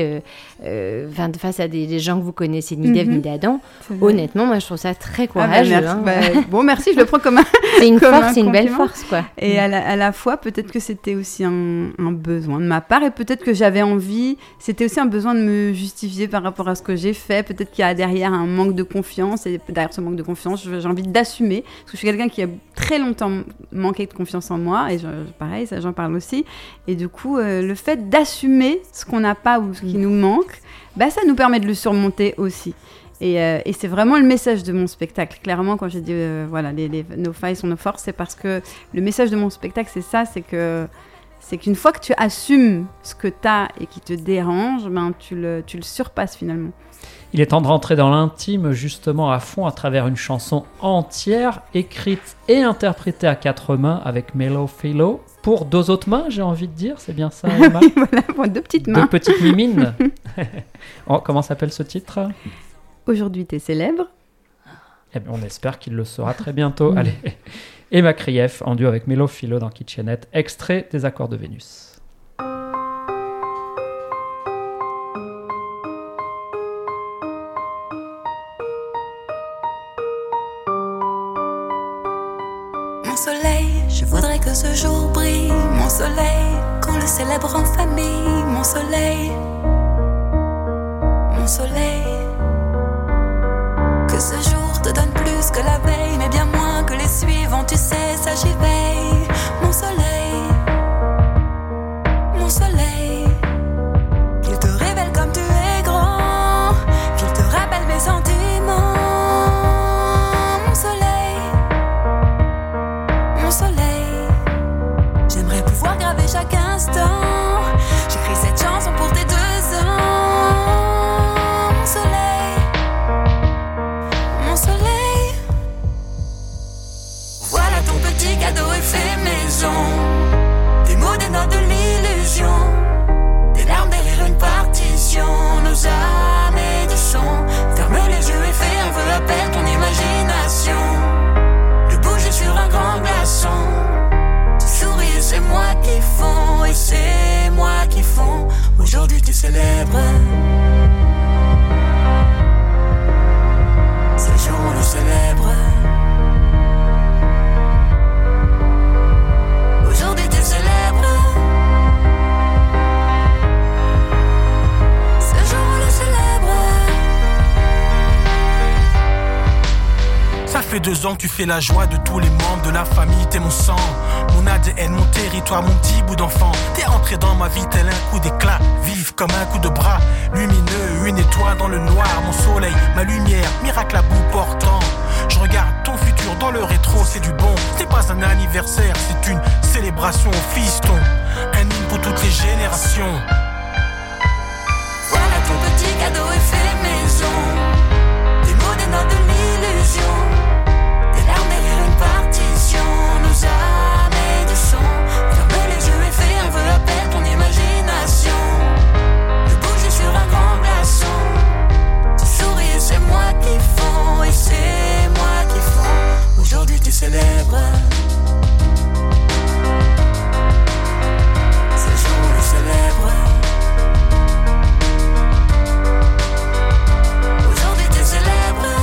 face à des gens que vous connaissez ni d'Ève ni d'Adam. Honnêtement, moi je trouve ça très courageux. Merci, je le prends comme un... C'est une force, c'est une belle force, quoi. Et à la fois, peut-être que c'était aussi un besoin de ma part, et peut-être que j'avais envie, c'était aussi un besoin de me justifier par rapport à ce que j'ai fait. Peut-être qu'il y a derrière un manque de confiance, et derrière ce manque de confiance, j'ai envie d'assumer, parce que je suis quelqu'un qui a très longtemps manqué de confiance en moi, et pareil, ça j'en parle aussi, et du coup le fait d'assumer ce qu'on n'a pas ou ce qui nous manque, ça nous permet de le surmonter aussi. Et c'est vraiment le message de mon spectacle. Clairement, quand j'ai dit nos failles sont nos forces, c'est parce que le message de mon spectacle, c'est ça, c'est que c'est qu'une fois que tu assumes ce que tu as et qui te dérange, tu le surpasses finalement. Il est temps de rentrer dans l'intime justement à fond à travers une chanson entière, écrite et interprétée à 4 mains avec Melo Philo. Pour 2 autres mains, j'ai envie de dire, c'est bien ça, Emma? Oui, voilà, pour 2 petites mains. 2 petites mimines. Comment s'appelle ce titre? Aujourd'hui, t'es célèbre. Eh bien, on espère qu'il le sera très bientôt. Allez, Emma Krief en duo avec Melo Philo dans Kitchenette, extrait des Accords de Vénus. Mon soleil, je voudrais que ce jour brille. Mon soleil, qu'on le célèbre en famille. Mon soleil, mon soleil. Que ce jour te donne plus que la veille, mais bien moins que les suivants, tu sais, ça j'y veille. Mon soleil, mon soleil. Qu'il te révèle comme tu es grand, qu'il te rappelle mes sentiments. Mon soleil, mon soleil. J'aimerais pouvoir graver chaque instant. J'écris cette chanson pour tes 2 ans. Mon soleil, mon soleil. Voilà ton petit cadeau effet maison. Des mots, des notes de l'illusion. Des larmes derrière une partition. Nos âmes et du son. Ferme les yeux et fais un vœu, appelle ton imagination. De bouger sur un grand glaçon. Tu souris et c'est moi qui fonds. Et c'est moi qui fonds. Aujourd'hui tu célèbres. Ce jour on le célèbre. Aujourd'hui tu célèbres. Ce jour on le célèbre. Ça fait 2 ans que tu fais la joie de tous les membres de la famille. T'es mon sang, mon ADN, mon territoire, mon petit bout d'enfant. T'es rentré dans ma vie tel un coup d'éclat, vif comme un coup de bras, lumineux, une étoile dans le noir. Mon soleil, ma lumière, miracle à bout portant. Je regarde ton futur dans le rétro, c'est du bon. C'est pas un anniversaire, c'est une célébration, fiston. Un hymne pour toutes les générations. Voilà ton petit cadeau effet maison. Des mots, des notes de l'illusion. Des larmes derrière une partition. Nos âmes et du son. Ferme les yeux et fais un vœu, appelle ton imagination. De bouger sur un grand glaçon. Tu souris et c'est moi qui fonds. Et c'est moi qui fonds. Aujourd'hui tu célèbres. Ce jour on le célèbre. Aujourd'hui tu célèbres.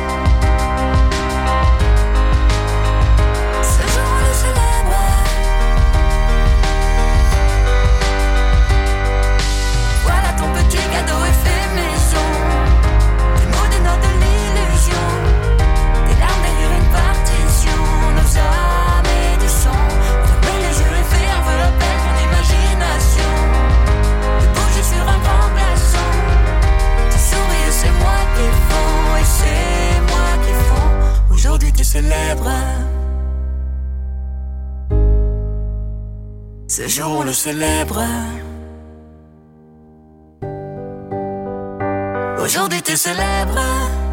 Ce jour on le célèbre. Voilà ton petit cadeau effet maison. Des mots, des notes de l'illusion. Des larmes derrière une partition. Nos âmes et du son. Ferme les yeux et fais un vœu, appelle ton imagination. De bouger sur un grand glaçon. Tu souris et c'est moi qui fonds. Et c'est moi qui fonds. Aujourd'hui tu célèbres. Ce jour on le célèbre. Aujourd'hui tu célèbres.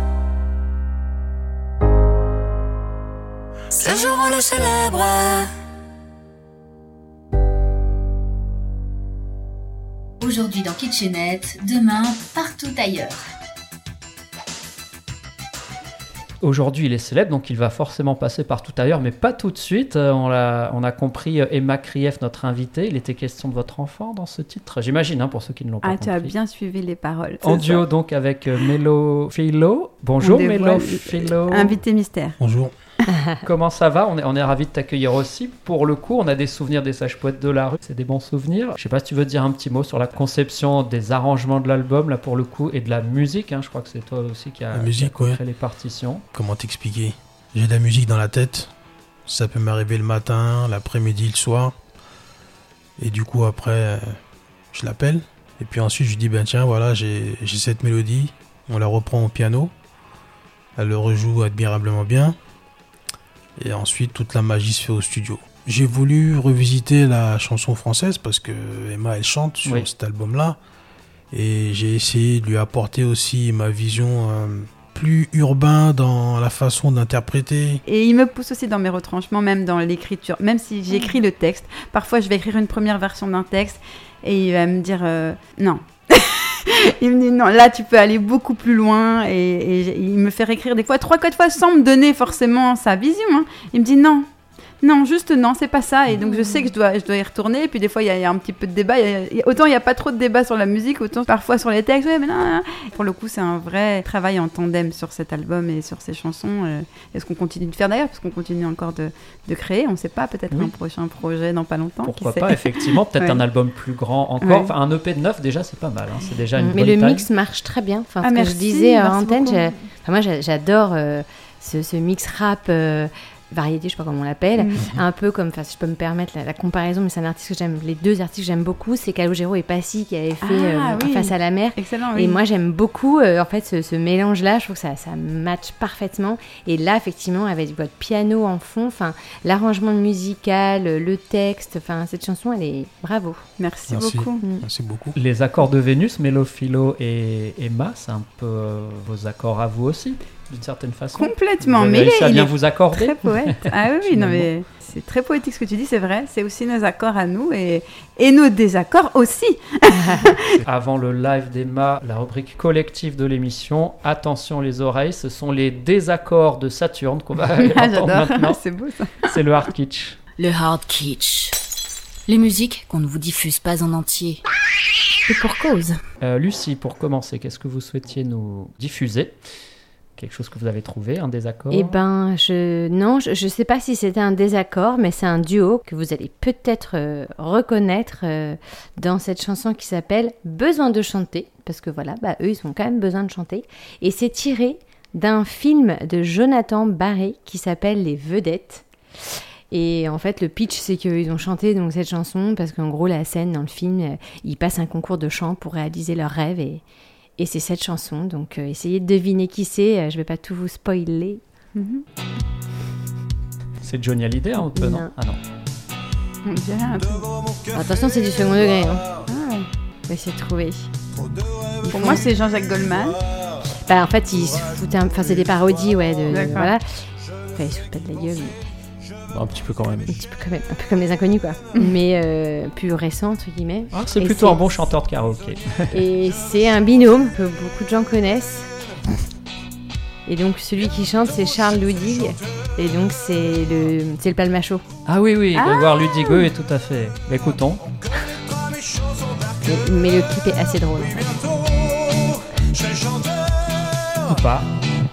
Ce jour on le célèbre. Aujourd'hui dans Kitchenette, demain partout ailleurs. Aujourd'hui, il est célèbre, donc il va forcément passer partout ailleurs, mais pas tout de suite. On a compris, Emma Krief, notre invitée. Il était question de votre enfant dans ce titre, j'imagine, pour ceux qui ne l'ont pas compris. Tu as bien suivi les paroles. En duo, donc, avec Melo Philo. Bonjour, Melo Philo. Invité mystère. Bonjour. Comment ça va? On est ravis de t'accueillir aussi. Pour le coup, on a des souvenirs des Sages Poètes de la rue. C'est des bons souvenirs. Je sais pas si tu veux dire un petit mot sur la conception des arrangements de l'album, là, pour le coup, et de la musique. Je crois que c'est toi aussi qui a fait les partitions. Comment t'expliquer? J'ai de la musique dans la tête. Ça peut m'arriver le matin, l'après-midi, le soir. Et du coup, après, je l'appelle. Et puis ensuite, je lui dis, tiens, voilà, j'ai cette mélodie. On la reprend au piano. Elle le rejoue admirablement bien. Et ensuite, toute la magie se fait au studio. J'ai voulu revisiter la chanson française parce que Emma, elle chante sur cet album-là. Et j'ai essayé de lui apporter aussi ma vision plus urbain dans la façon d'interpréter. Et il me pousse aussi dans mes retranchements, même dans l'écriture. Même si j'écris le texte, parfois je vais écrire une première version d'un texte et il va me dire non. Il me dit non, là tu peux aller beaucoup plus loin et il me fait réécrire des fois 3-4 fois sans me donner forcément sa vision. Hein. Il me dit non, juste non, c'est pas ça. Et donc je sais que je dois y retourner. Et puis des fois, il y a un petit peu de débat. Autant il n'y a pas trop de débat sur la musique, autant parfois sur les textes. Ouais, mais non. Pour le coup, c'est un vrai travail en tandem sur cet album et sur ces chansons. Et ce qu'on continue de faire d'ailleurs, parce qu'on continue encore de créer. On ne sait pas, peut-être un prochain projet dans pas longtemps. Pourquoi pas, effectivement. Peut-être un album plus grand encore. Ouais. Enfin, un EP de 9, déjà, c'est pas mal. Hein. C'est déjà une bonne le taille. Mix marche très bien. Enfin, ce que je disais en antenne, moi, j'adore ce mix rap... variété, je sais pas comment on l'appelle, un peu comme, si je peux me permettre la comparaison, mais c'est un artiste que j'aime, les deux artistes que j'aime beaucoup, c'est Calogero et Passy qui avaient fait Face à la mer. Excellent, et moi j'aime beaucoup en fait ce mélange-là, je trouve que ça match parfaitement. Et là effectivement avec votre piano en fond, l'arrangement musical, le texte, cette chanson elle est bravo. Merci beaucoup. Merci beaucoup. Les accords de Vénus, Mélo, Philo et Emma, c'est un peu vos accords à vous aussi, d'une certaine façon. Complètement, mais il est bien vous accorder. Très poète. Ah oui, non mais c'est très poétique ce que tu dis, c'est vrai. C'est aussi nos accords à nous et nos désaccords aussi. Avant le live d'Emma, la rubrique collective de l'émission, attention les oreilles, ce sont les désaccords de Saturne qu'on va entendre maintenant. C'est beau ça. C'est le hard kitsch. Le hard kitsch. Les musiques qu'on ne vous diffuse pas en entier. Et pour cause. Lucie, pour commencer, qu'est-ce que vous souhaitiez nous diffuser ? Quelque chose que vous avez trouvé, un désaccord ? Eh ben, je sais pas si c'était un désaccord, mais c'est un duo que vous allez peut-être reconnaître dans cette chanson qui s'appelle « Besoin de chanter », parce que voilà, eux, ils ont quand même besoin de chanter. Et c'est tiré d'un film de Jonathan Barré qui s'appelle « Les Vedettes ». Et en fait, le pitch, c'est qu'ils ont chanté donc, cette chanson parce qu'en gros, la scène dans le film, ils passent un concours de chant pour réaliser leurs rêves et c'est cette chanson, donc essayez de deviner qui c'est, je vais pas tout vous spoiler. C'est Johnny Hallyday un peu, non ? Ah non. On dirait un peu. Attention, c'est du second degré. On va essayer de trouver. Pour moi, c'est Jean-Jacques Goldman. En fait, ils se foutent c'est des parodies, voilà. Enfin, ils se foutent pas de la gueule, mais... Un petit peu quand même. Un peu comme les inconnus, quoi. Mais plus récent, entre guillemets. Ah, c'est plutôt un bon chanteur de karaoké. Et c'est un binôme que beaucoup de gens connaissent. Et donc, celui qui chante, c'est Charles Ludig. Et donc, c'est le Palmachot. Ah oui, Grégoire Ludig, oui, tout à fait. Écoutons. Mais le clip est assez drôle. Ou pas.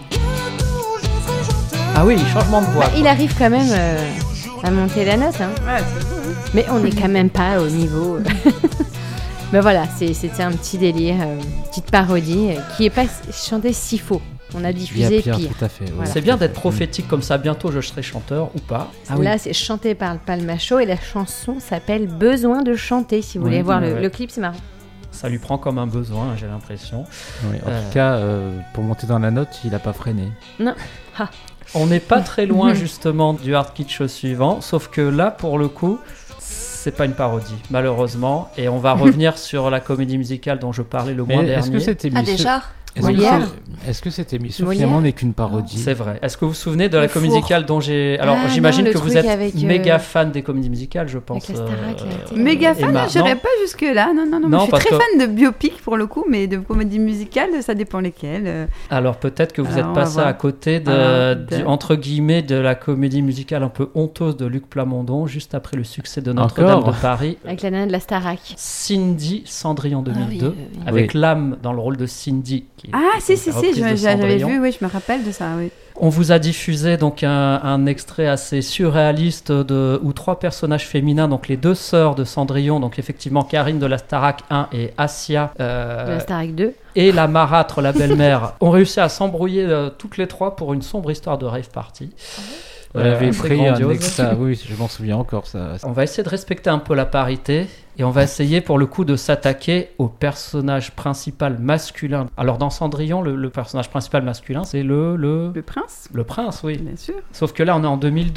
Ah oui, changement de voix. Il arrive quand même à monter la note. Hein. Ouais, c'est beau, hein. Mais on n'est quand même pas au niveau. Mais voilà, c'était un petit délire, petite parodie qui n'est pas chantée si faux. On a diffusé pire. Tout à fait. Ouais. Voilà. C'est bien d'être prophétique comme ça. Bientôt, je serai chanteur ou pas. Là, c'est chanté par le Palmachot et la chanson s'appelle Besoin de chanter. Si vous voulez voir le clip, c'est marrant. Ça lui prend comme un besoin, j'ai l'impression. Oui, en tout cas, pour monter dans la note, il n'a pas freiné. Non. On n'est pas très loin justement du hard kitsch suivant, sauf que là, pour le coup, c'est pas une parodie, malheureusement. Et on va revenir sur la comédie musicale dont je parlais le mois dernier. Est-ce que c'était déjà Est-ce que c'était Missou finalement n'est qu'une parodie ? C'est vrai. Est-ce que vous vous souvenez de la comédie musicale dont j'ai... Alors j'imagine que vous êtes méga fan des comédies musicales, je pense. Méga fan, j'irais pas jusque là. Non, je suis très fan de biopic pour le coup, mais de comédie musicale, ça dépend lesquelles. Alors peut-être que vous êtes passé à côté entre guillemets de la comédie musicale un peu honteuse de Luc Plamondon, juste après le succès de Notre-Dame de Paris. Avec la nana de la Starac. Cindy, Cendrillon 2002, avec Lame dans le rôle de Cindy. Si, j'avais vu, oui, je me rappelle de ça, oui. On vous a diffusé donc un extrait assez surréaliste où 3 personnages féminins, donc les 2 sœurs de Cendrillon, donc effectivement Karine de la Starac 1 et Assia de la Starac 2, et la marâtre, la belle-mère, ont réussi à s'embrouiller toutes les 3 pour une sombre histoire de rave party. On avait pris un extra, oui, je m'en souviens encore. Ça. On va essayer de respecter un peu la parité et on va essayer pour le coup de s'attaquer au personnage principal masculin. Alors dans Cendrillon, le personnage principal masculin, c'est le prince. Le prince, oui. Bien sûr. Sauf que là, on est en 2002.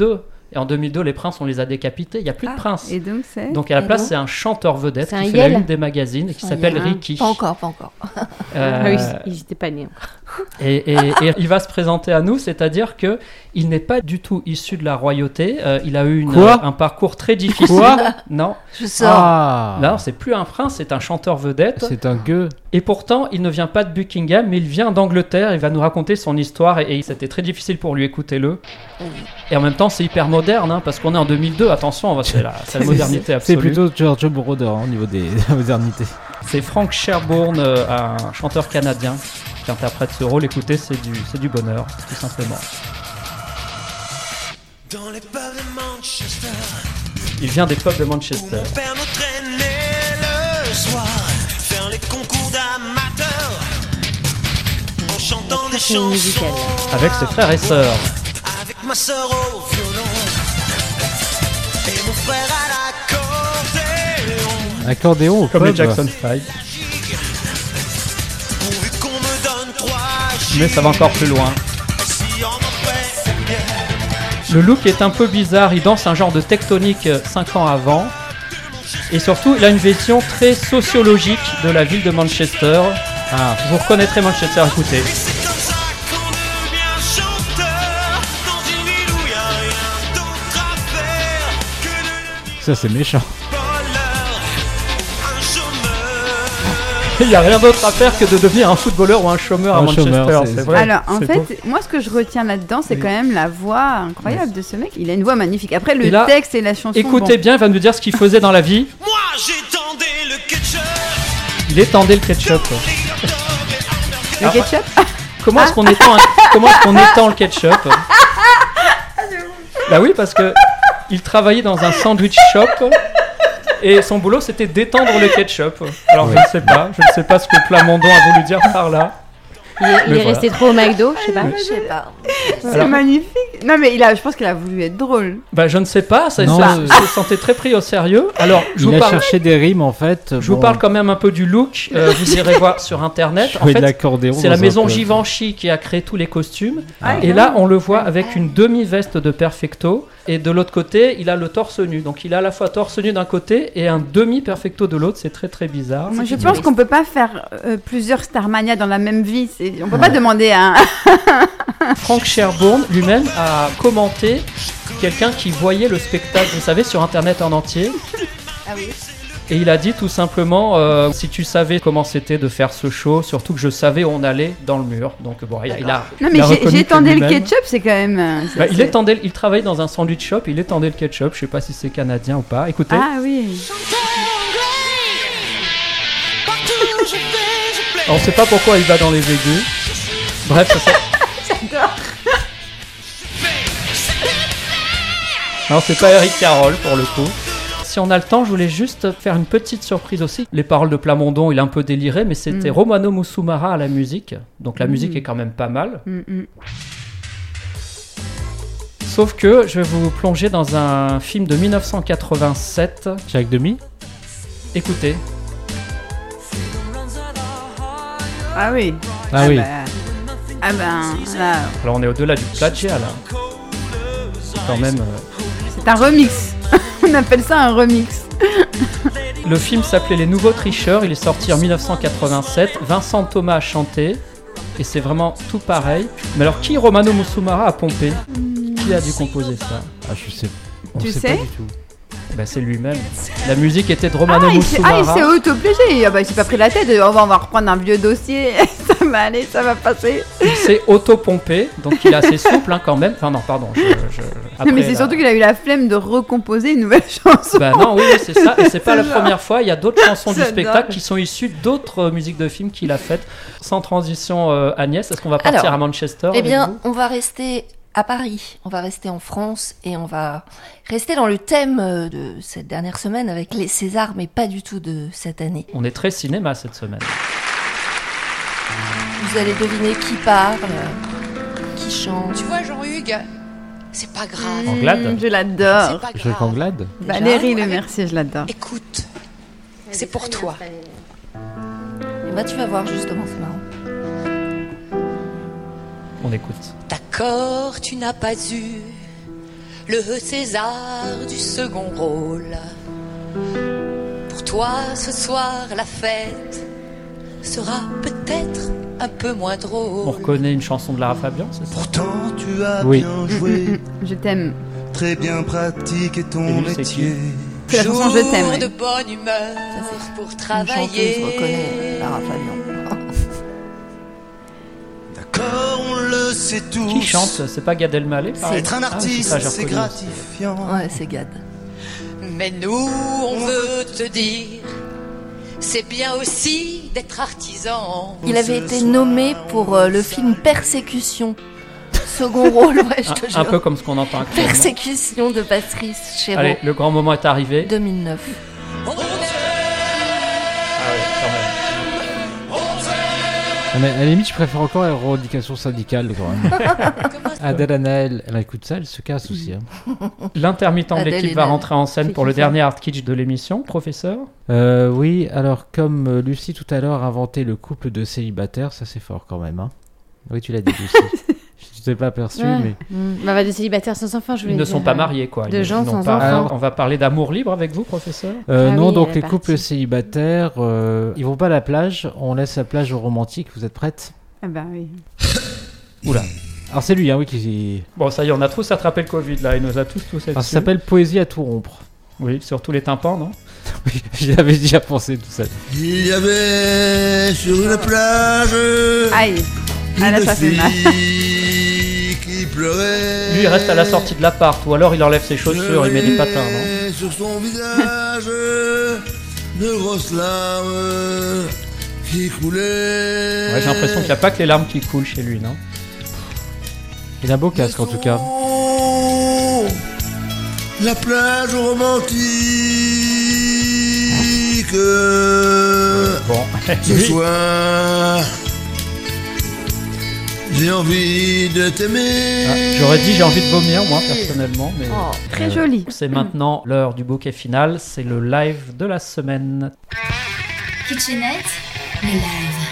Et en 2002, les princes, on les a décapités. Il n'y a plus de princes. Et donc à la place, c'est un chanteur vedette qui fait la une des magazines et qui s'appelle Ricky. Pas encore. Oui, ils n'étaient pas nés encore. Et il va se présenter à nous, c'est-à-dire qu'il n'est pas du tout issu de la royauté. Il a eu un parcours très difficile. Quoi ? Non. Je sors. Non, c'est plus un prince, c'est un chanteur vedette. C'est un gueux. Et pourtant, il ne vient pas de Buckingham, mais il vient d'Angleterre. Il va nous raconter son histoire et c'était très difficile pour lui, écoutez-le. Et en même temps, c'est hyper moderne, parce qu'on est en 2002. Attention, c'est la modernité absolue. C'est plutôt George Moroder au niveau de la modernité. C'est Frank Sherbourne, un chanteur canadien, qui interprète ce rôle. Écoutez, c'est du bonheur, tout simplement. Dans les pubs de Manchester, il vient des pubs de Manchester. Mon père nous traînait le soir, faire les concours d'amateurs, en chantant des chansons. Avec ses frères et sœurs. Avec ma sœur au violon, et mon frère à l'accordéon. Accordéon au comme pub. les Jackson 5. Mais ça va encore plus loin. Le look est un peu bizarre, il danse un genre de tectonique 5 ans avant. Et surtout, il a une vision très sociologique de la ville de Manchester. Vous reconnaîtrez Manchester, écoutez. Ça, c'est méchant. Il n'y a rien d'autre à faire que de devenir un footballeur ou un chômeur à Manchester, c'est vrai. Alors, en fait, moi, ce que je retiens là-dedans, c'est quand même la voix incroyable de ce mec. Il a une voix magnifique. Après, le texte et la chanson... Écoutez bien, il va nous dire ce qu'il faisait dans la vie. Moi, j'étendais le ketchup. Il étendait le ketchup. Le ketchup ? Comment est-ce qu'on étend le ketchup ? Bah oui, parce que il travaillait dans un sandwich shop. Et son boulot, c'était d'étendre le ketchup. Alors, je ne sais pas ce que Plamondon a voulu dire par là. Il est resté trop au McDo, je sais pas. C'est magnifique. Non, mais je pense qu'il a voulu être drôle. Bah, je ne sais pas, ça se sentait très pris au sérieux. Alors, il a cherché des rimes, en fait. Je vous parle quand même un peu du look. Vous irez voir sur Internet. En fait, c'est la maison Givenchy qui a créé tous les costumes. Et là, on le voit avec une demi-veste de Perfecto. Et de l'autre côté, il a le torse nu. Donc, il a à la fois torse nu d'un côté et un demi-perfecto de l'autre. C'est très, très bizarre. Moi, je pense qu'on ne peut pas faire plusieurs Starmania dans la même vie. On ne peut pas demander à... Frank Sherbourne, lui-même, a commenté quelqu'un qui voyait le spectacle, vous savez, sur Internet en entier. Ah oui. Et il a dit tout simplement, si tu savais comment c'était de faire ce show, surtout que je savais où on allait dans le mur. Donc bon, il a Non mais j'étendais le ketchup, c'est quand même... il travaillait dans un sandwich shop, il étendait le ketchup, je sais pas si c'est canadien ou pas. Écoutez. Ah oui. On sait pas pourquoi il va dans les aigus. Bref, ça J'adore. Non, c'est pas Eric Carroll pour le coup. Si on a le temps, je voulais juste faire une petite surprise aussi. Les paroles de Plamondon, il a un peu déliré, mais c'était Romano Musumara à la musique. Donc la musique est quand même pas mal. Sauf que je vais vous plonger dans un film de 1987. Jacques Demy. Écoutez. Ah oui. Ah oui. Ah ben là. Alors on est au-delà du plagiat là. C'est quand même. C'est un remix. On appelle ça un remix. Le film s'appelait Les Nouveaux Tricheurs. Il est sorti en 1987. Vincent Thomas a chanté. Et c'est vraiment tout pareil. Mais alors qui Romano Musumara a pompé ? Qui a dû composer ça ? Ah je sais. Tu sais pas du tout. Bah, c'est lui-même. La musique était de Romano Musumara. Il s'est auto-plégé. Il s'est pas pris la tête. On va reprendre un vieux dossier. Ça va aller, ça va passer. Il s'est auto-pompé. Donc il est assez souple quand même. Enfin non, pardon. Après, mais c'est surtout qu'il a eu la flemme de recomposer une nouvelle chanson. Bah non, oui, c'est ça. Et c'est pas la première fois. Il y a d'autres chansons du spectacle qui sont issues d'autres musiques de films qu'il a faites. Sans transition, Agnès, est-ce qu'on va partir à Manchester ? Eh bien, on va rester à Paris, on va rester en France et on va rester dans le thème de cette dernière semaine avec les Césars, mais pas du tout de cette année. On est très cinéma cette semaine. Vous allez deviner qui parle, qui chante. Tu vois Jean-Hugues, c'est pas grave. Anglade. Je l'adore. Jacques Anglade. Valérie Le Mercier, je l'adore. Écoute, c'est pour toi. Et bah tu vas voir justement, c'est marrant. On écoute. D'accord, tu n'as pas eu le César du second rôle. Pour toi, ce soir, la fête sera peut-être un peu moins drôle. On reconnaît une chanson de Lara Fabian, c'est ça? Pourtant, tu as bien joué. Je t'aime. Très bien pratiqué ton métier. C'est la chanson Je t'aime. De bonne humeur pour travailler. Une chanteuse reconnaît Lara Fabian. D'accord, on le sait tous. Qui chante? C'est pas Gad Elmaleh? Être un artiste, c'est gratifiant. Ouais, c'est Gad. Mais nous, on veut te dire, c'est bien aussi d'être artisan. Il avait été nommé pour le film Persécution. Second rôle, ouais, je te jure. Un peu comme ce qu'on entend actuellement. Persécution de Patrice Chéreau. Allez, le grand moment est arrivé. 2009. Ah ouais, quand même. Mais à la limite, je préfère encore la revendication syndicale quand même. Adèle Haenel, elle écoute ça, elle se casse aussi. Hein. L'intermittent de l'équipe va rentrer en scène pour le dernier Art Kitsch de l'émission, professeur. Oui, alors comme Lucie tout à l'heure a inventé le couple de célibataires, ça c'est fort quand même. Hein. Oui, tu l'as dit Lucie. Je t'ai pas aperçu, mais... Bah, des célibataires sans enfants, je voulais dire. Ils ne sont pas mariés, quoi. De gens sans enfants. Alors, on va parler d'amour libre avec vous, professeur. Non, oui, donc les couples célibataires, ils vont pas à la plage, on laisse la plage aux romantiques, vous êtes prêtes? Ah bah oui. Oula. Alors c'est lui, hein, oui, qui... Bon, ça y est, on a tous attrapé le Covid, là, il nous a tous Alors, ça s'appelle Poésie à tout rompre. Oui, sur tous les tympans, non? Oui, j'y avais déjà pensé tout ça. Il y avait sur une plage... Aïe. Ah là, ça fait mal. Qui pleurait. Lui, il reste à la sortie de l'appart, ou alors il enlève ses chaussures, il met des patins, non? Sur son visage, de grosses larmes qui coulaient. Ouais, j'ai l'impression qu'il n'y a pas que les larmes qui coulent chez lui, non? Il a un beau casque, en tout cas. La plage romantique. Bon, ce soir, j'ai envie de t'aimer. J'aurais dit j'ai envie de vomir, moi, personnellement. Mais très joli. C'est maintenant l'heure du bouquet final. C'est le live de la semaine. Kitchenette, le live.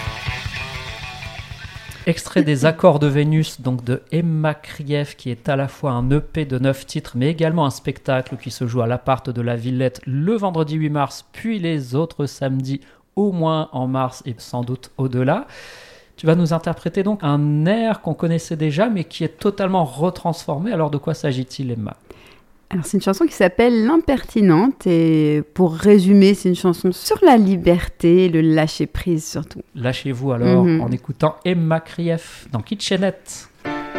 Extrait des Accords de Vénus, donc de Emma Krief, qui est à la fois un EP de 9 titres, mais également un spectacle qui se joue à l'appart de la Villette le vendredi 8 mars, puis les autres samedis, au moins en mars et sans doute au-delà. Tu vas nous interpréter donc un air qu'on connaissait déjà, mais qui est totalement retransformé. Alors de quoi s'agit-il, Emma ? Alors c'est une chanson qui s'appelle L'Impertinente et pour résumer, c'est une chanson sur la liberté, le lâcher-prise surtout. Lâchez-vous alors en écoutant Emma Krief dans Kitchenette.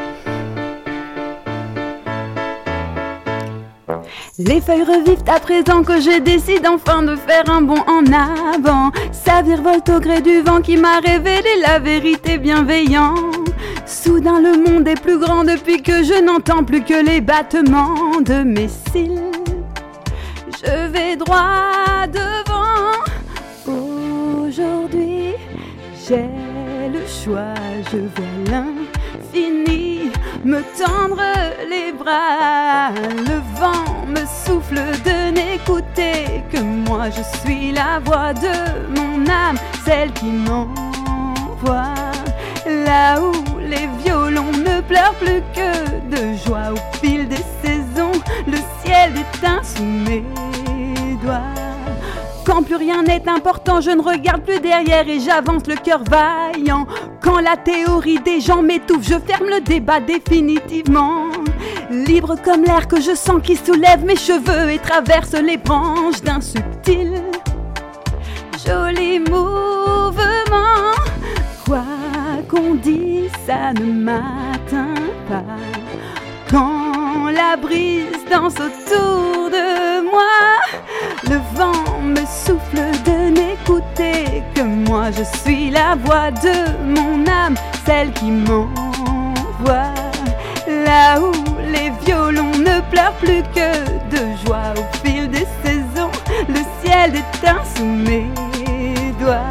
Les feuilles revivent à présent que je décide enfin de faire un bond en avant. Ça virevolte au gré du vent qui m'a révélé la vérité bienveillante. Soudain le monde est plus grand depuis que je n'entends plus que les battements de mes cils. Je vais droit devant. Aujourd'hui j'ai le choix, je vois l'infini me tendre les bras. Le vent me souffle de n'écouter que moi. Je suis la voix de mon âme, celle qui m'envoie là où les violons ne pleurent plus que de joie. Au fil des saisons, le ciel déteint sous mes doigts. Quand plus rien n'est important, je ne regarde plus derrière et j'avance le cœur vaillant. Quand la théorie des gens m'étouffe, je ferme le débat définitivement. Libre comme l'air que je sens qui soulève mes cheveux et traverse les branches d'un subtil, joli mouvement. Quoi qu'on dise, ça ne m'atteint pas. Quand la brise danse autour de moi, le vent me souffle de n'écouter que moi. Je suis la voix de mon âme, celle qui m'envoie là où les violons ne pleurent plus que de joie. Au fil des saisons, le ciel déteint sous mes doigts.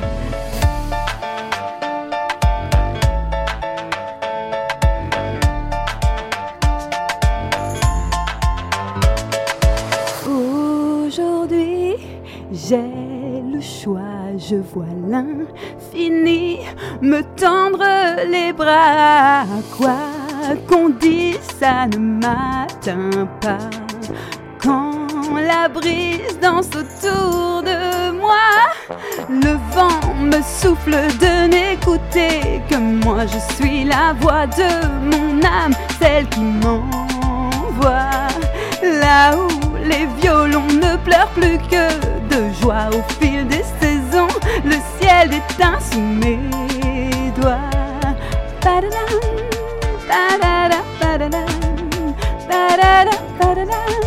Aujourd'hui, j'ai le choix, je vois l'infini me tendre les bras. Quoi qu'on dit ça ne m'atteint pas. Quand la brise danse autour de moi, le vent me souffle de n'écouter que moi. Je suis la voix de mon âme, celle qui m'envoie là où les violons ne pleurent plus que de joie. Au fil des saisons, le ciel déteint sous mes doigts. Ba-da-dam, ba-da-da, ba-da-dam, ba-da-da, ba-da-dam.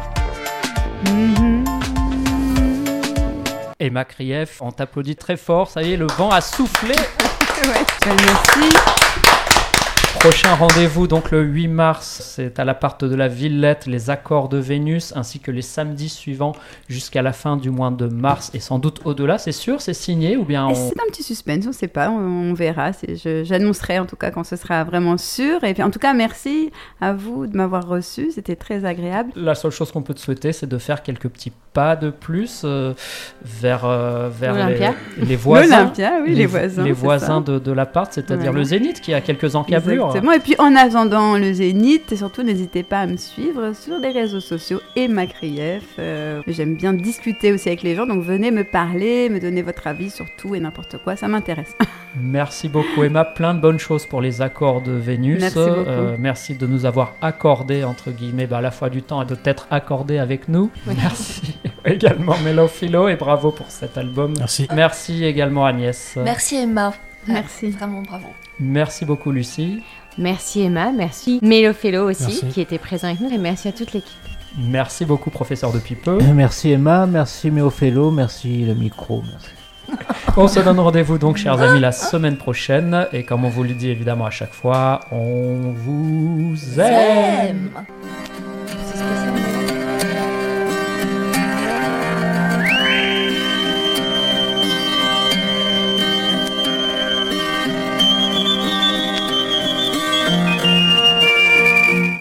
Emma Krief, on t'applaudit très fort. Ça y est, le vent a soufflé. Merci. Prochain rendez-vous, donc le 8 mars, c'est à l'appart de la Villette, les accords de Vénus, ainsi que les samedis suivants jusqu'à la fin du mois de mars et sans doute au-delà. C'est sûr, c'est signé ou bien C'est un petit suspense, on ne sait pas, on verra. J'annoncerai en tout cas quand ce sera vraiment sûr. Et puis en tout cas, merci à vous de m'avoir reçu, c'était très agréable. La seule chose qu'on peut te souhaiter, c'est de faire quelques petits pas de plus vers les voisins. L'Olympia, oui, les voisins. Les voisins de l'appart, c'est-à-dire le Zénith qui a quelques encablures. Exactement. Et puis en attendant le Zénith, et surtout n'hésitez pas à me suivre sur les réseaux sociaux Emma Krief. J'aime bien discuter aussi avec les gens, donc venez me parler, me donner votre avis sur tout et n'importe quoi, ça m'intéresse. Merci beaucoup Emma, plein de bonnes choses pour les accords de Vénus. Merci beaucoup. Merci de nous avoir accordé entre guillemets à la fois du temps et de t'être accordé avec nous. Oui. Merci également Mélo Philo et bravo pour cet album. Merci également Agnès. Merci Emma. Merci. Vraiment bravo. Merci beaucoup Lucie. Merci Emma, merci Mélo Philo aussi qui était présent avec nous et merci à toute l'équipe. Merci beaucoup professeur de Pipeux. Merci Emma, merci Mélo Philo, merci le micro. Merci. On se donne rendez-vous donc chers amis la semaine prochaine et comme on vous le dit évidemment à chaque fois, on vous aime.